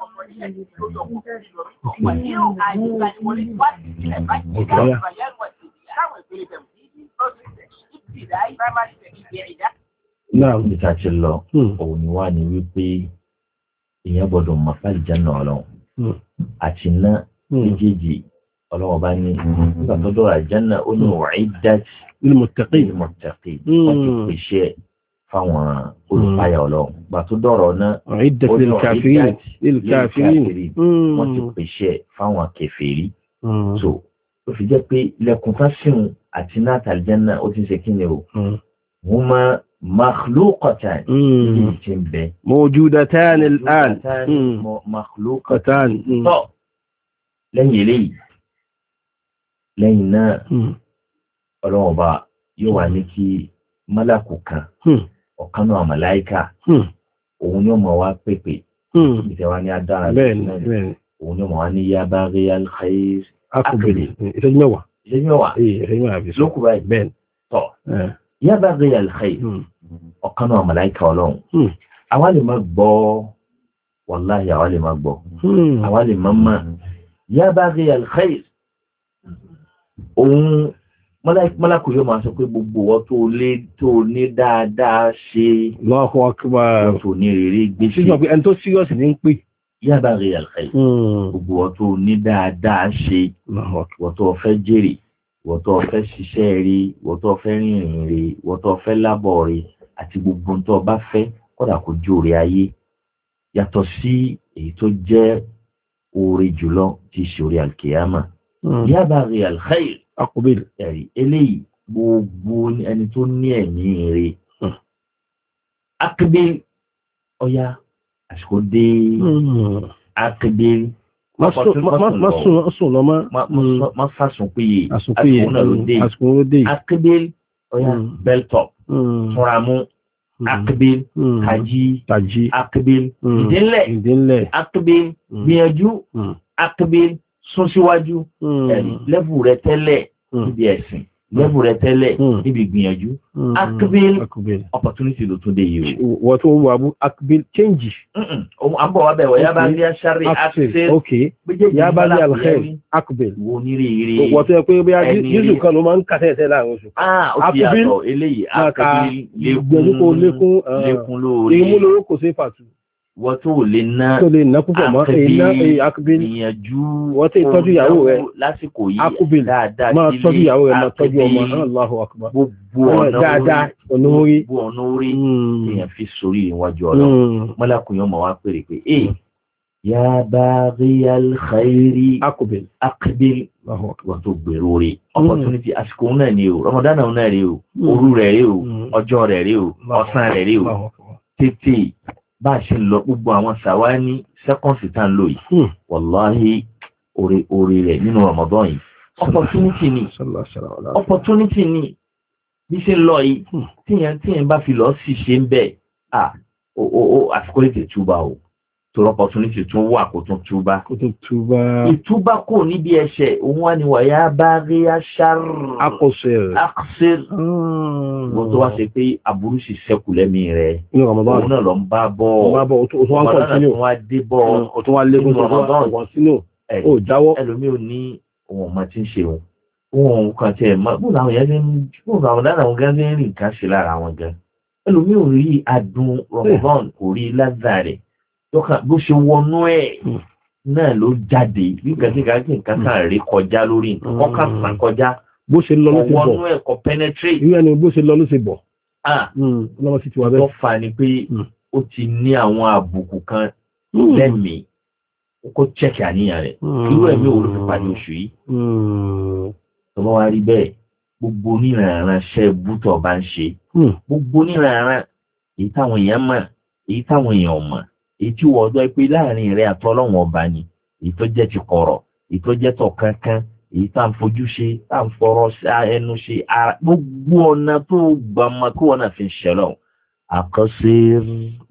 Náà ní ká ti lọ, òun ni wá ní wípé èèyàn gbọ́dọ̀ mọ̀ fáìlì jẹ́ náà lọ. Àti náà méjèèjì ọlọ́wọ́ bá ní nígbà tó dọ̀rọ̀ àjẹ́nà ó ní u'iddat lil-muttaqin wọ́n ti pèsè fáwọn olùpáyà ọlọ́run. Gbà tó dọ̀rọ̀ náà u'iddat lil-kafirin wọ́n ti pèsè fáwọn kèfèrí. So ó fi jẹ́ pé lẹ́kùn fásihùn àti náà tàlìjẹ́nà ó ti ń ṣe kí ni o wọ́n máa makhluqatan tí ń bẹ. mawjudatan al-an makhluqatan tọ́ lẹ́yìn eléyìí lẹ́yìn náà ọlọ́run ọba yóò wà ní kí málàkù kan ọ̀kan náà màláíkà òun yóò mọ̀ wá pèpè ìtẹ̀wá ní adára òun yóò mọ̀ wá ní ya baghiyal khair akbil ìṣẹ́jú mẹ́wàá lókù báyìí bẹ́ẹ̀ tọ́ ya baghiyal khair ọ̀kan náà màláíkà ọlọ́run àwa lè má gbọ́ wàláhì àwa lè má gbọ́ àwa lè má mọ̀ ya baghiyal khair òun mọ́lákù yóò máa sọ pé gbogbo wọ́n tó ní dáadáa ṣe Allahu akbar tó ní rere gbé ṣe sísọ pé ẹni tó serious ní ń pè ya baghiyal khair gbogbo wọ́n tó ní dáadáa ṣe wọ́n tó fẹ́ jèrè wọ́n tó fẹ́ ṣiṣẹ́ rí wọ́n tó fẹ́ rìnrìn rí wọ́n tó fẹ́ lábọ̀ rí àti gbogbo tó bá fẹ́ kódà kó jóore ayé yàtọ̀ sí èyí tó jẹ́ oore jùlọ tí ṣe orí alkiyama ya baghiyal khair akbil ẹ̀rí eléyìí gbogbo ẹni tó ní ẹ̀mí rẹ̀ akbil ọya àsìkò dé akbil má sùn lọ má sàsùn péye àsìkò náà ló dé akbil ọya beltop túnramú akbil tají akbil ìdínlẹ̀ akbil gbìyànjú akbil sún síwájú lẹ́bù rẹ tẹ́lẹ̀ níbi ẹ̀sìn lẹ́bù rẹ tẹ́lẹ̀ níbi ìgbìyànjú akbil opportunity ló tún dé yìí o. wọ́n tó wà bú akbil change. àbọ̀ wa bẹ̀ wọ̀ yá bá rí aṣáré akbil yá bá rí alkhair akbil. wo ní rèére wọ́n tó yẹ pé bí yíṣù kan ló máa ń kàtẹ́ ẹ̀tẹ́ láàrin oṣù. ó fi yàtọ̀ eléyìí akbil lékún lóore ìmúlòrò kò sí fàtú. wọ́n tó lè ná púpọ̀ mọ́ akbil ìyànjú wọ́n tó ìtọ́jú ìyàwó rẹ̀ lásìkò yìí akbil máa tọ́jú ìyàwó rẹ̀ máa tọ́jú ọmọ Allahu akbar gbogbo ọ̀nà orí èèyàn fi sórí ìwájú ọlọ́run mọ́lákùn yóò mọ̀ wá pèrè pé ya baghiyal khairi akbil wọ́n tó gbèrò rẹ̀ opportunity àsìkò náà ni o Ramadan náà rẹ̀ o òru rẹ̀ rẹ̀ o ọjọ́ rẹ̀ rẹ̀ o ọ̀sán rẹ̀ rẹ̀ o tètè bá ṣe lọ gbogbo àwọn sàwání sẹ́kọ̀nsì tá ń lò yìí wàláhí orí rẹ̀ nínú Ramadan yìí opportunity ni bí ṣe lọ yìí tíyẹn bá fi lọ sí ṣe ń bẹ̀ àsìkò lè tẹ̀ túbà o tó opportunity tún wà kó tún túbà ìtúbà kò níbi ẹ̀ṣẹ̀ òun wà ní wàyà bá rí aṣáàrù akṣir wọ́n tó wá ṣe pé aburú sì ṣẹ́kù lẹ́mí rẹ̀ òun náà lọ ń bá bọ́ ọ̀rọ̀ náà wá dé bọ́ ẹlòmí ò ní ohun ọmọ tí ń ṣe ohun kan tí ẹ̀ máa bóun àwọn yẹn bóun àwọn dáná àwọn gan ń rìn nǹkan ṣe lára àwọn gan ẹlòmí ò rí adùn Ramadan kò rí lázà rẹ̀ bó ṣe wọnú ẹ̀ náà ló jáde bí gàgígàgí nǹkan kan rí kọjá lórí nǹkan kọ́kà sàn kọjá bó ṣe lọ ló ti bọ̀ wọnú ẹ̀ kọ penetrate irú ẹni bó ṣe lọ ló ti bọ̀ lọ́wọ́ sí ti wà bẹ́ẹ̀. tó fà ní pé ó ti ní àwọn àbùkù kan lẹ́mìí kó chẹ́kì àníyàn rẹ̀ irú ẹ̀mí òun ló fi pàdé oṣù yìí tó bá wá rí bẹ́ẹ̀ gbogbo oníranran ṣẹ́ bútọ̀ bá ń ṣe gbogbo oníranran èyí táwọn èèyàn mọ̀ èyí táwọn èèyàn mọ̀ èyí tí wọ́n dọ́ pé láàrin rẹ̀ àtọ́lọ́wọ̀n ọba ni èyí tó jẹ́ ti kọ̀rọ̀ èyí tó jẹ́ tọ̀ kankan èyí tá à ń fojú ṣe tá à ń fọ̀rọ̀ ẹnu ṣe gbogbo ọ̀nà tó gbàmọ́ kí wọ́n náà fi ń ṣẹlọ̀ àkọsí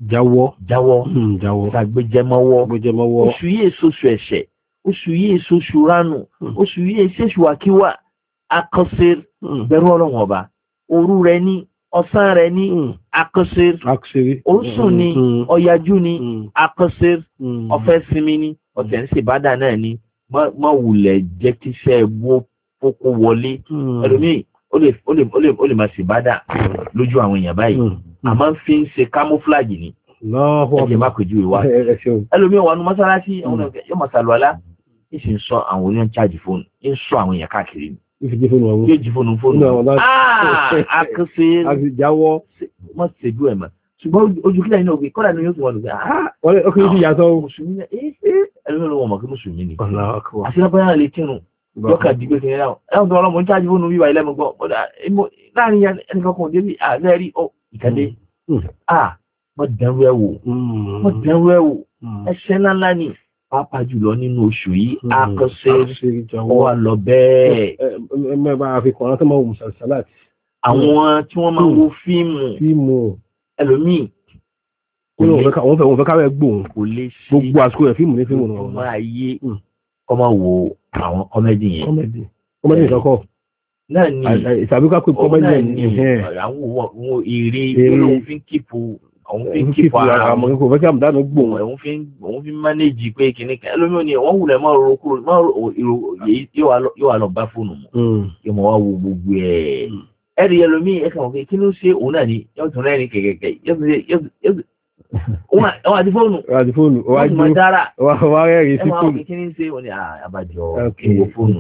jáwọ́ tàgbéjẹmọ́wọ́ oṣù yìí èsoṣù ẹ̀ṣẹ̀ oṣù yìí èsoṣù ránù oṣù yìí èṣèṣù àkíwà àkọsí bẹ̀rù ọlọ́wọ̀n ọba òru rẹ̀ ní ọ̀sán rẹ̀ ní akọ́sir oṣù ní ọ̀yájú ní akọ́sir ọ̀fẹ́ sinmi ní ọ̀tẹ̀ ń ṣèbádà náà ní má wulẹ̀ jẹ́ kí iṣẹ́ ẹ̀bú kókó wọlé ẹlòmíì ó lè máa ṣèbádà lójú àwọn èèyàn báyìí àmọ́ fi ń ṣe camouflage ni ẹ̀jẹ̀ má pèjú ìwà ẹlòmíì wà nù mọ́sálásí yóò mọ̀ sàlùwàlá ń sì ń sọ àwọn oníyàn chájì fóònù ń sọ àwọn èèyàn káàkiri ni yóò jí fóònù akẹ́sẹ̀ àjáwọ́ mọ́ ṣèjú ẹ̀mà ṣùgbọ́n ojú kílẹ̀ iná ògbé kọ́lá ní yóò tún wọ́n lùgbé ọkùnrin ti yàtọ̀ mùsùlùmí ẹlẹ́nu wọn mọ̀ kí mùsùlùmí ni àti lápẹ́yà lè kírun yọ́kà dìgbé kìnìyàn ẹ̀hùn tó ọlọ́mọ ń chájì fóònù wíwà ilẹ̀ mọ́gbọ́ láàrin ẹnìkan kan débi àlẹ́rí ìkàdé wọ́n dẹ̀rù ẹ̀wò ẹ̀ṣẹ̀ ńláńlá ni pàápàá jùlọ nínú oṣù yìí àkọsẹ́ wà lọ bẹ́ẹ̀. Mẹ́bàá fi kọ̀ọ̀rán tó máa wò mùsàlùsálàtì. Àwọn tí wọ́n máa wo fíìmù ẹlòmíì wọ́n fẹ́ káwẹ́ gbòhùn kò lè ṣe gbogbo àsìkò ẹ̀ fíìmù ní fíìmù náà. Ọmọ ayé kọ́ máa wo àwọn kọ́mẹ́dì yẹn. Kọ́mẹ́dì ìkọ́kọ́ náà ni ìsàbí ká pé kọ́mẹ́dì yẹn àwọn eré olóhùn fi ń kípo ara wọn kò fẹ́ kí àmúdánù gbòhùn. Òun fi mánéjì pé kìíní kan ẹlòmíràn ni wọ́n wulẹ̀ máa ro kúrò yóò wà lọ bá fóònù mu yóò máa wá wo gbogbo ẹ̀. Ẹ̀rí ẹlòmíì ẹ̀ka wọn pé kí ló ṣe òun náà ni yóò tún rẹ́rìn kẹ̀kẹ̀kẹ̀ òun àti fóònù wọ́n máa dára wá rẹ́rìn sí fóònù. Kí ni ṣe wọ́n ni àbájọ ìwò fóònù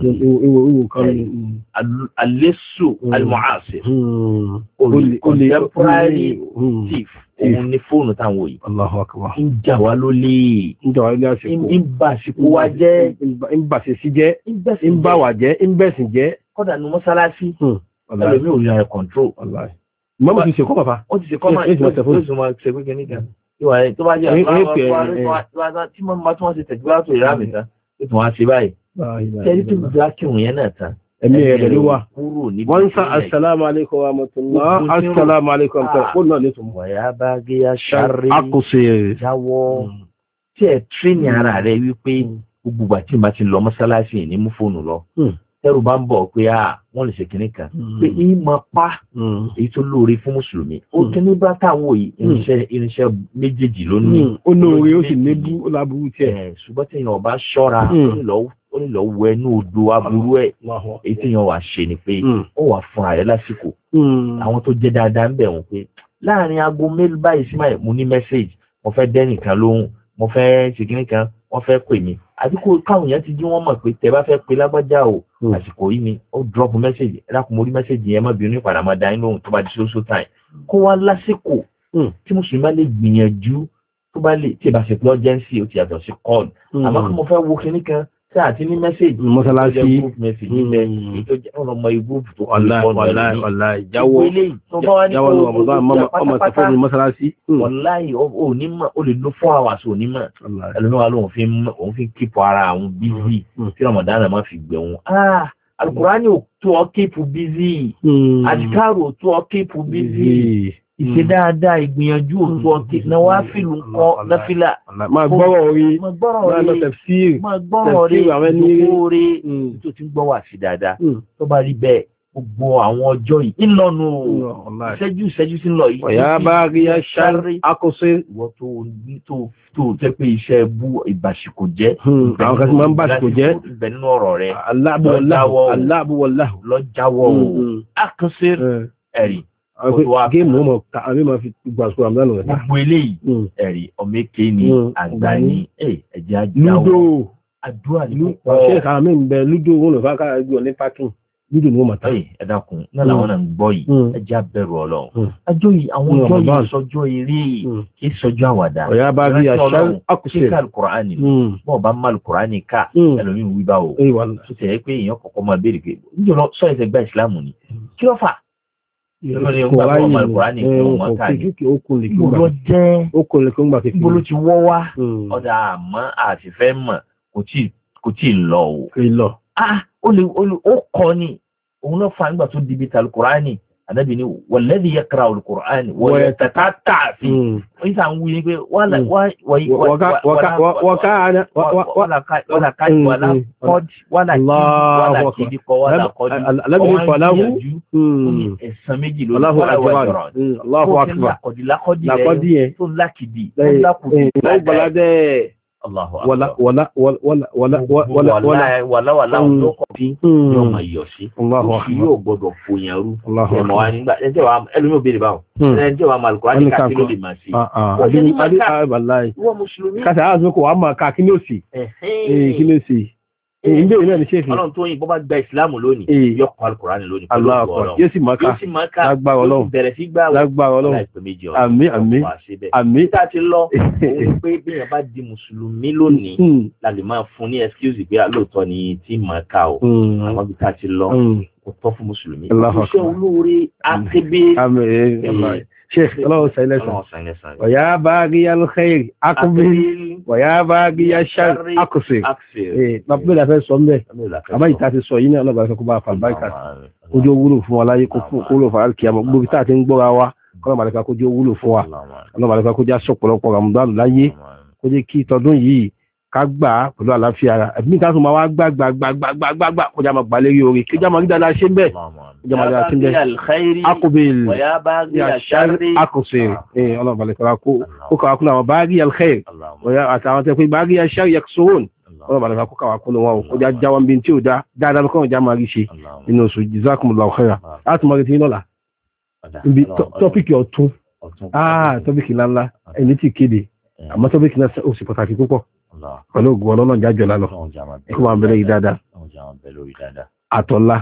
alẹ́sù almu'asir contemporary thief òun ni fóònù táwọn yìí. Allahu akbar. ń jà wá lólè ń bà síkú wá jẹ́ ń bà sí jẹ́ ń bà wà jẹ́ ń bẹ̀sìn jẹ́. Kọ́dà ní mọ́sálásí ẹlòmí ò yára control. Mọ́mọ́ ti ṣe kọ́ bàbá. Ó ti ṣe kọ́ máa ṣe pé kìíní kan. Ìwà ẹ̀ tó bá jẹ́ tí wọ́n ti tẹ̀síwá tó ìrá mi tán tó tún wá ṣe báyìí. Tẹ́lí tó gbá kírun yẹn náà tán. Ẹ̀mí ẹ̀rẹ̀ ló wà. Wọ́n ń sá assalamu alaikum wa rahmatullah. Assalamu alaikum tó náà ní tòun. Wàyá bá gé aṣáré. Akọ̀sẹ̀. Jáwọ́. Tí ẹ̀ tírénì ara rẹ̀ wípé gbogbo àti ìmá ti lọ mọ́sálásí ní mú fóònù lọ. Tẹ́rù bá ń bọ̀ pé wọ́n lè ṣe kìíní kan pé ìmọ̀ pa èyí tó lóore fún mùsùlùmí ó kíní bá táwọn irinṣẹ́ méjèèjì lónìí ó lóore ó sì lébú ó láburú tiẹ̀. Ṣùgbọ́n tí èèyàn bá ṣọ́ra ó ní lọ wọ ẹnu odò aburú ẹ̀ èyí tí èèyàn wà ṣe ni pé ó wà fúnra rẹ̀ lásìkò àwọn tó jẹ́ dáadáa ń bẹ̀ wọ́n pé láàrin aago mélòó báyìí sí máa mo ní mẹ́sẹ̀gì mo fẹ́ dẹ́nìkan lóhùn mo fẹ́ ṣe kìíní kan wọ́n fẹ́ pè mí àdínkù káwọn èèyàn ti jí wọ́n mọ̀ pé tẹ́ bá fẹ́ pe lágbájá o àsìkò yìí ni ó drop message ẹ̀dàkùn mo rí message yẹn má bínú ìpadà máa dá inú ohun tó bá di social time kó wá lásìkò tí mùsùlùmí bá lè gbìyànjú tó bá lè tí ìbá ṣe pé urgency ó ti yàtọ̀ sí call àmọ́ kí mo fẹ́ wo kinní kan tí àti ní message mọ́sálásí group message níbẹ̀ èyí tó jẹ́ ọ̀nà ọmọ group tó kọ́ wàláì jáwọ́ ọmọ tẹ̀fọ́nù mọ́sálásí. Wàláì onímọ̀ ó lè lo 4 hours onímọ̀ ẹlòmíwá ló òun fi kípo ara àwọn busy tí Ramadan máa fi gbẹ̀wọ̀n. Alukurani ò tó ọ kípo busy àdìkárò ò tó ọ kípo busy ìṣe dáadáa ìgbìyànjú òtú ọtí náà wá fìlú kọ́ náfìlà. Máa gbọ́rọ̀ orí máa lọ tẹ̀fsíìrì máa gbọ́rọ̀ rí ìgbòho tó ti ń gbọ́ wà sí dáadáa tó bá rí bẹ́ẹ̀ gbogbo àwọn ọjọ́ yìí ńlọnu ìṣẹ́jú sí ń lọ yìí. Ọ̀yá bá rí aṣáré akọ́sẹ́. Ìwọ tó jẹ́ pé iṣẹ́ bú ìbàṣìkò jẹ́. Àwọn kan tí máa ń bàṣìkò jẹ́. Ibẹ̀ nínú ọ̀rọ̀ rẹ̀. aláàbùwọ̀láhù. Lọ́jáwọ́ akọ́sẹ́ ẹ̀rí. Géèmù ọmọ àmì máa fi gbàsùkò àmìlànà rẹ̀. Gbogbo eléyìí ẹ̀rí ọmọ èké ni àgbà ní ẹ̀jẹ̀ ajáwọ̀. Lúdò àdúrà ní púpọ̀. Ṣé ìkàrà mi ń bẹ lúdò wọn lọ fà kára gbé ọ ní pákìn lúdò ni wọ́n mọ̀ tán. Ẹ dákun náà làwọn náà ń gbọ́ yìí ẹjẹ́ abẹ́rù Ọlọ́run. Àjọ yìí àwọn ọjọ́ yìí sọjọ́ eré kì í sọjọ́ àwàdà. Ọ̀yá bá rí aṣá àkùsẹ̀. Kíkà Al-Kùránì bọ́ọ̀ bá má Al-Kùránì ká ẹlòmíì wí bá o. Tó tẹ̀ pé èèyàn kọ̀ọ̀kan máa béèrè pé níjọ́ sọ ẹ̀sẹ̀ gba ìsìlámù ni kí ló fà? Ìbolo ti wọ́ wá ọ̀dà àmọ́ àti fẹ́ mọ̀ kò tí ì lọ o. Ó kọ́ ni òun náà fa nígbà tó dibi ta Al-Kùránì ànábì ni walladhi yaqra'u Al-Kùránì wa yatata'a fi wọ́n sàn wí ní pé ẹ̀sán méjì ló lákọ́dí ẹ̀ tó lákìdí tó lákùdí wàláwàlá ló kọ̀ bí yóò máa yọ̀ sí oṣù yóò gbọdọ̀ fòyàn rú ẹ̀mọ̀ wa nígbà ẹjẹ́ wa ẹlòmí ò béèrè báwọn ẹjẹ́ wa máa Al-Kùránì káàkiri ló lè máa ṣe wọ́n mùsùlùmí kásà á sọ́kọ̀ wà máa ká kí ní òsì kí ní òsì ìgbé ìlú ẹni ṣéfì Ọlọ́run tó yìn bọ́ bá gba ìsìlámù lónìí yóò kọ́ Al-Kùránì lónìí pẹ̀lú Ọlọ́run yóò sì máa ká lágbára Ọlọ́run bẹ̀rẹ̀ sí gbà lágbára Ọlọ́run àmín tá a ti lọ òun pé bí èèyàn bá di mùsùlùmí lónìí la lè máa fún ní excuse pé lóòótọ́ ni tí màá ká o àwọn bí tá a ti lọ kò tọ́ fún mùsùlùmí iṣẹ́ olóore akébé sheikh ọlọ́run sẹ́lẹ̀sán ọ̀yá baghi al-khair aqbil ọ̀yá baghi ash-sharr aqsir bàbá ìlà fẹ́ sọ mẹ́ àbá ìta ti sọ yìí ní ọlọ́gbà fẹ́ kó bá fà báyìí kójú wúlò fún wa láyé kó wúlò fún alkiyama gbogbo tá a ti ń gbọ́ra wa kọ́nà màlẹ́ka kójú wúlò fún wa kọ́nà màlẹ́ka kójú sọ̀pọ̀lọpọ̀ Ramadan láyé kó jẹ́ kí tọdún yìí ká gbà pẹ̀lú àlàáfíà ara ẹ̀bí ká tún máa wá gbàgbàgbàgbàgbà kó já máa gbà lérí orí kí já máa rí dáadáa ṣe ń bẹ̀ kó já máa dáadáa ṣe ń bẹ̀ akọ̀bẹ̀l akọ̀sẹ̀ ọlọ́balẹ̀kọ́lá kó kàwá kúlọ̀ àwọn báárí alkhair àtàwọn tẹ́ pé báárí aṣáà yaksurun ọlọ́balẹ̀kọ́lá kó kàwá kúlọ̀ wọn kó já jáwọ́ bí tí ó dá dáadáa kọ́ já máa rí ṣe nínú oṣù jazakumullahu khaira láti máa rí ti lọ́la ibi tọ́pìkì ọ̀tún tọ́pìkì ńláńlá ẹni tí kéde àmọ́ tọ́pìkì náà ó sì pàtàkì púpọ̀ pẹ̀lú ògùn ọlọ́nà jájọ lálọ́ kó máa bẹ̀rẹ̀ yìí dáadáa àtọ́lá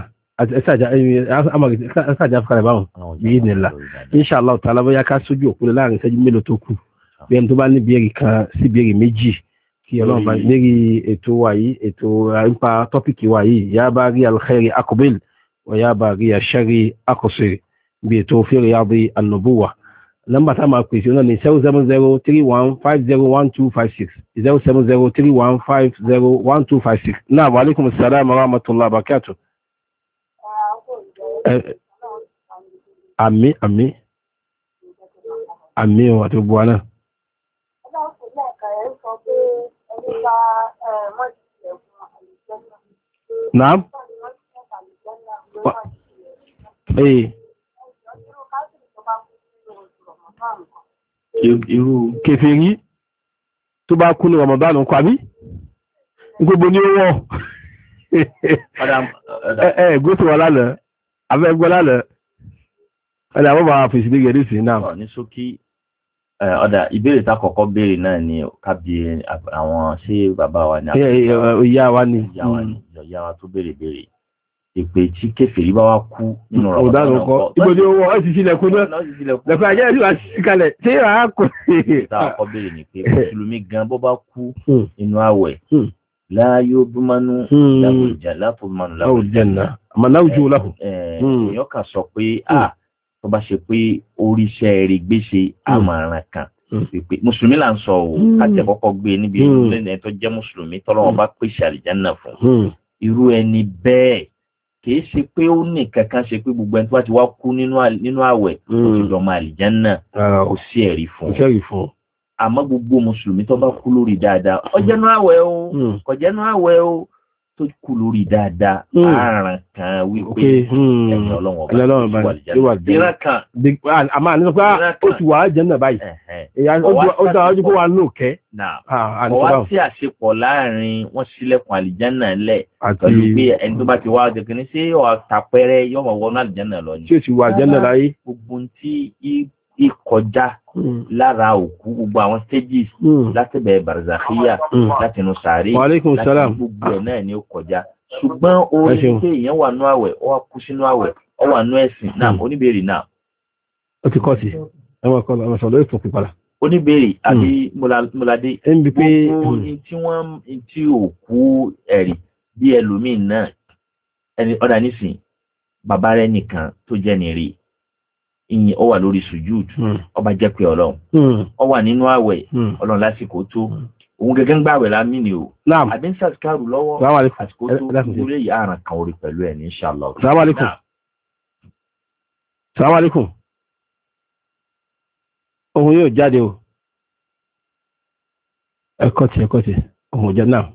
ẹ̀sàjà fúkàrẹ̀ báwọn bí i nìlá inṣàlá ta'ala bóyá ká sójú òkúlẹ̀ láàrin ìṣẹ́jú mélòó tó kù bí ẹni tó bá ní bèèrè kan sí bèèrè méjì kí ọlọ́run bá lérí ètò wa yìí ètò nípa tọ́pìkì wa yìí yá bá rí al-khairi aqbil wa yá bá rí ash-sharri aqsir bí ètò fi riyadi an-nubuwah nọ́mbà tá máa pèsè náà ní 07031501256 07031501256 náà wa alaikum assalam wa rahmatullahi wa barakatuh. Àmín o àti gbogbo wa náà. Naam. Irú kèfèrí tó bá kú ní Ramadan ń kwàbí gbogbo ní owó gúúsù wà lálẹ́ abẹ́gbọ́ lálẹ́ ọdá wọ́n bá fèsì lé gẹ̀ẹ́dì sí náà ní ṣókí ọ̀dà ìbéèrè tá kọ́kọ́ béèrè náà ni kábí àwọn ṣé bàbá wa ní ìyá wa ní ìyá wa tó béèrè ìpè tí kèfèrí bá wá kú nínú Ramadan ọkọ̀ ibo ní owó ọ̀sì sílẹ̀kùn náà lẹ́fẹ́ ajẹ́ ìlú àṣìkalẹ̀ tí ìrà á kò tá kọ́kọ́ béèrè ni pé mùsùlùmí gan bó bá kú nínú àwẹ̀ láyé obìnmanú láwùjẹ́nà àmà láwùjú láhù èèyàn kan sọ pé tó bá ṣe pé oríṣẹ́ rí gbéṣe àmàràn kan pé mùsùlùmí là ń sọ ò kájẹ kọ́kọ́ gbé níbi ìlú tó jẹ́ mùsùlùmí tọ́lọ́wọ́n bá pèsè àlìjánà fún irú ẹni bẹ́ẹ̀ kìí ṣe pé ó ní kankan ṣe pé gbogbo ẹni tó bá ti wá kú nínú àwẹ̀ ó ti dọ̀mọ àlìjánà kò sí ẹ̀rí fún àmọ́ gbogbo mùsùlùmí tó bá kú lórí dáadáa ọjẹ́nu àwẹ̀ o kọjẹ́nu àwẹ̀ o tó kú lórí dáadáa àrùn kan wípé ẹ̀yìn ọlọ́wọ́n bá ìran kan àmọ́ àní sọ pé ó ti wà á jẹ́ náà báyìí ó dá ọjọ́ pé wà ní òkè. ọwá sí àṣepọ̀ láàrin wọ́n sílẹ̀kùn àlìjánà lẹ̀ pẹ̀lú pé ẹni tó bá ti wá ọjọ́ kìíní sí ọ̀tàpẹ́rẹ́ yọ̀mọ̀ wọnú àlìjánà lọ ni. tí o ti wà àlìjánà láyé. gbogbo tí ìkọjá lára òkú gbogbo àwọn stages láti bẹ̀rẹ̀ barzakhiya láti inú sàárè láti gbogbo ẹ̀ náà ni ó kọjá ṣùgbọ́n orí pé èèyàn wà nú àwẹ̀ ó wá kú sínú àwẹ̀ ó wà nú ẹ̀sìn náà oníbèrè náà. ó ti kọ́ sí ẹwọ́n kan ọmọ sọ̀rọ̀ ètò pípadà. oníbèrè àbí múladé gbogbo tí òkú ẹ̀rì bí ẹlòmíì náà ẹni ọ̀dà nísìn bàbá rẹ̀ nìkan tó jẹ́ nìrí ìyìn ó wà lórí sùjúd ọba jẹ́ pé ọlọ́run ó wà nínú àwẹ̀ ọlọ́run lásìkò tó òun gẹ́gẹ́ ń gbàwẹ̀ lámì ni o àbí ń sàṣkárù lọ́wọ́ àsìkò tó lórí èyí àrùn kan orí pẹ̀lú ẹ̀ ní inshallah. Assalamu alaikum ohun yóò jáde o ẹ̀kọ́ tí ohun jẹ́ náà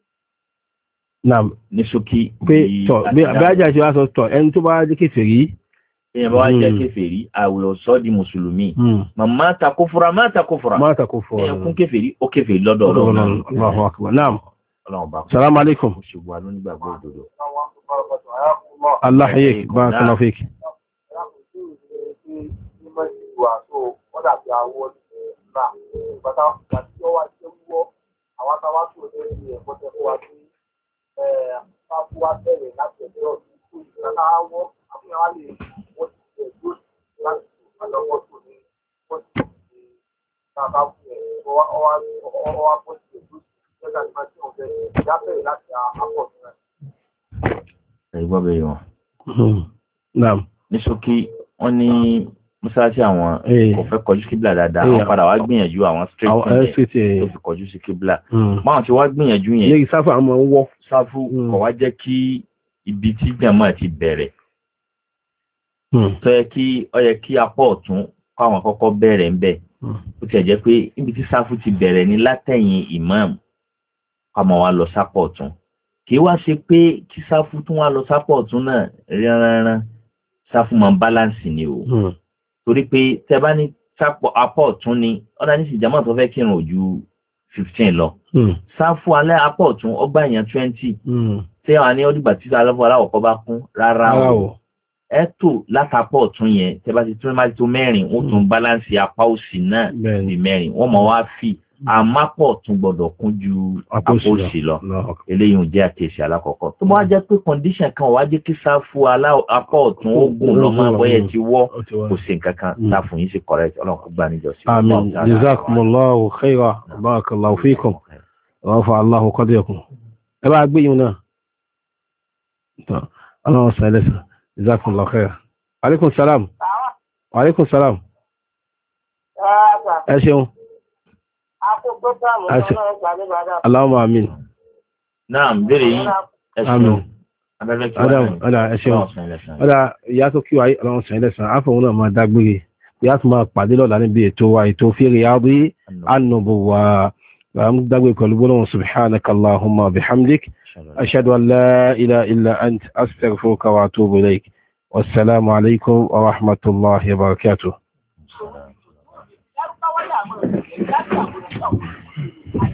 ní ṣókí pé tọ̀ bí ajá ṣe wá sọ tọ̀ ẹni tó bá jẹ́ kèfèrí èèyàn bá wá jẹ́ kèfèrí àwẹ̀ ọ̀sọ́ di mùsùlùmí má ta kófúra èèyàn kún kèfèrí ó kèfèrí lọ́dọ̀ ọlọ́run náà. Salaam alaikum. Allah yek barakallahu fik. ní ṣókí wọ́n ní mọ́sálásí àwọn kò fẹ́ kọjú sí kíbla dáadáa àwọn padà wá gbìyànjú àwọn straight tó fi kọjú sí kíbla báwọn ti wá gbìyànjú yẹn ní sáfù àmọ́ ń wọ́ sáfù kò wá jẹ́ kí ibi tí jàmáà ti bẹ̀rẹ̀ tó yẹ kí apá ọ̀tún káwọn kọ́kọ́ bẹ̀rẹ̀ ń bẹ̀ ó ti jẹ́ pé ibi tí sáfù ti bẹ̀rẹ̀ ní látẹ̀yìn ìmáàmù káwọn wá lọ sápọ̀ ọ̀tún kì í wá ṣe pé kí sáfù tún wá lọ sápọ̀ ọ̀tún náà rárá sáfù máa ń báláǹsì ni o torí pé tẹ bá ní sápọ̀ apá ọ̀tún ni ọ̀dà ní ìjàmáà tó fẹ́ kírun ojú 15 lọ sáfù alẹ́ apá ọ̀tún ọgbà èèyàn 20 tẹ́ wà ní ọdún bàtí aláwọ̀ aláwọ̀kọ́ bá kún rárá o ẹ tò látàpọ̀ ọ̀tún yẹn tẹ́ bá ti tún máa tó mẹ́rin ó tún báláǹsì apá òsì náà di mẹ́rin wọ́n mọ̀ wá fi àmápọ̀ ọ̀tún gbọ́dọ̀ kún ju apá òsì lọ eléyìí ò jẹ́ àkèsí alákọ̀ọ́kọ́ tó bá wá jẹ́ pé condition kan wá jẹ́ kí sáfù apá ọ̀tún ó gùn lọ́mọ bọ́yẹ̀ ti wọ́ kò sí nǹkan kan sáfù yín sí correct ọlọ́run kó gbà níjọ sí. àmín jazakumullahu khairan barakallahu fikum wa rafa'allahu qadirakum ẹ bá gbé yín náà ọlọ́run sàlẹ̀sà jazakumullahu khairan. aleykum salam. aleykum salam. ẹ ṣeun. Allahumma amin. Naam, bèrè yín. Amin. Ẹ ṣeun. Ọ̀dà ìyá tó kí wa yí ọlọ́run sàlẹ̀sà àfọ̀hún náà máa dágbére ìyá tó máa pàdé lọ́la níbi ètò wa ètò fi Riyadi an-Nubuwah dágbére pẹ̀lú gbólóhùn subhanakallahumma bihamdik. أشهد أن لا إله إلا أنت أستغفرك وأتوب إليك والسلام عليكم ورحمة الله وبركاته.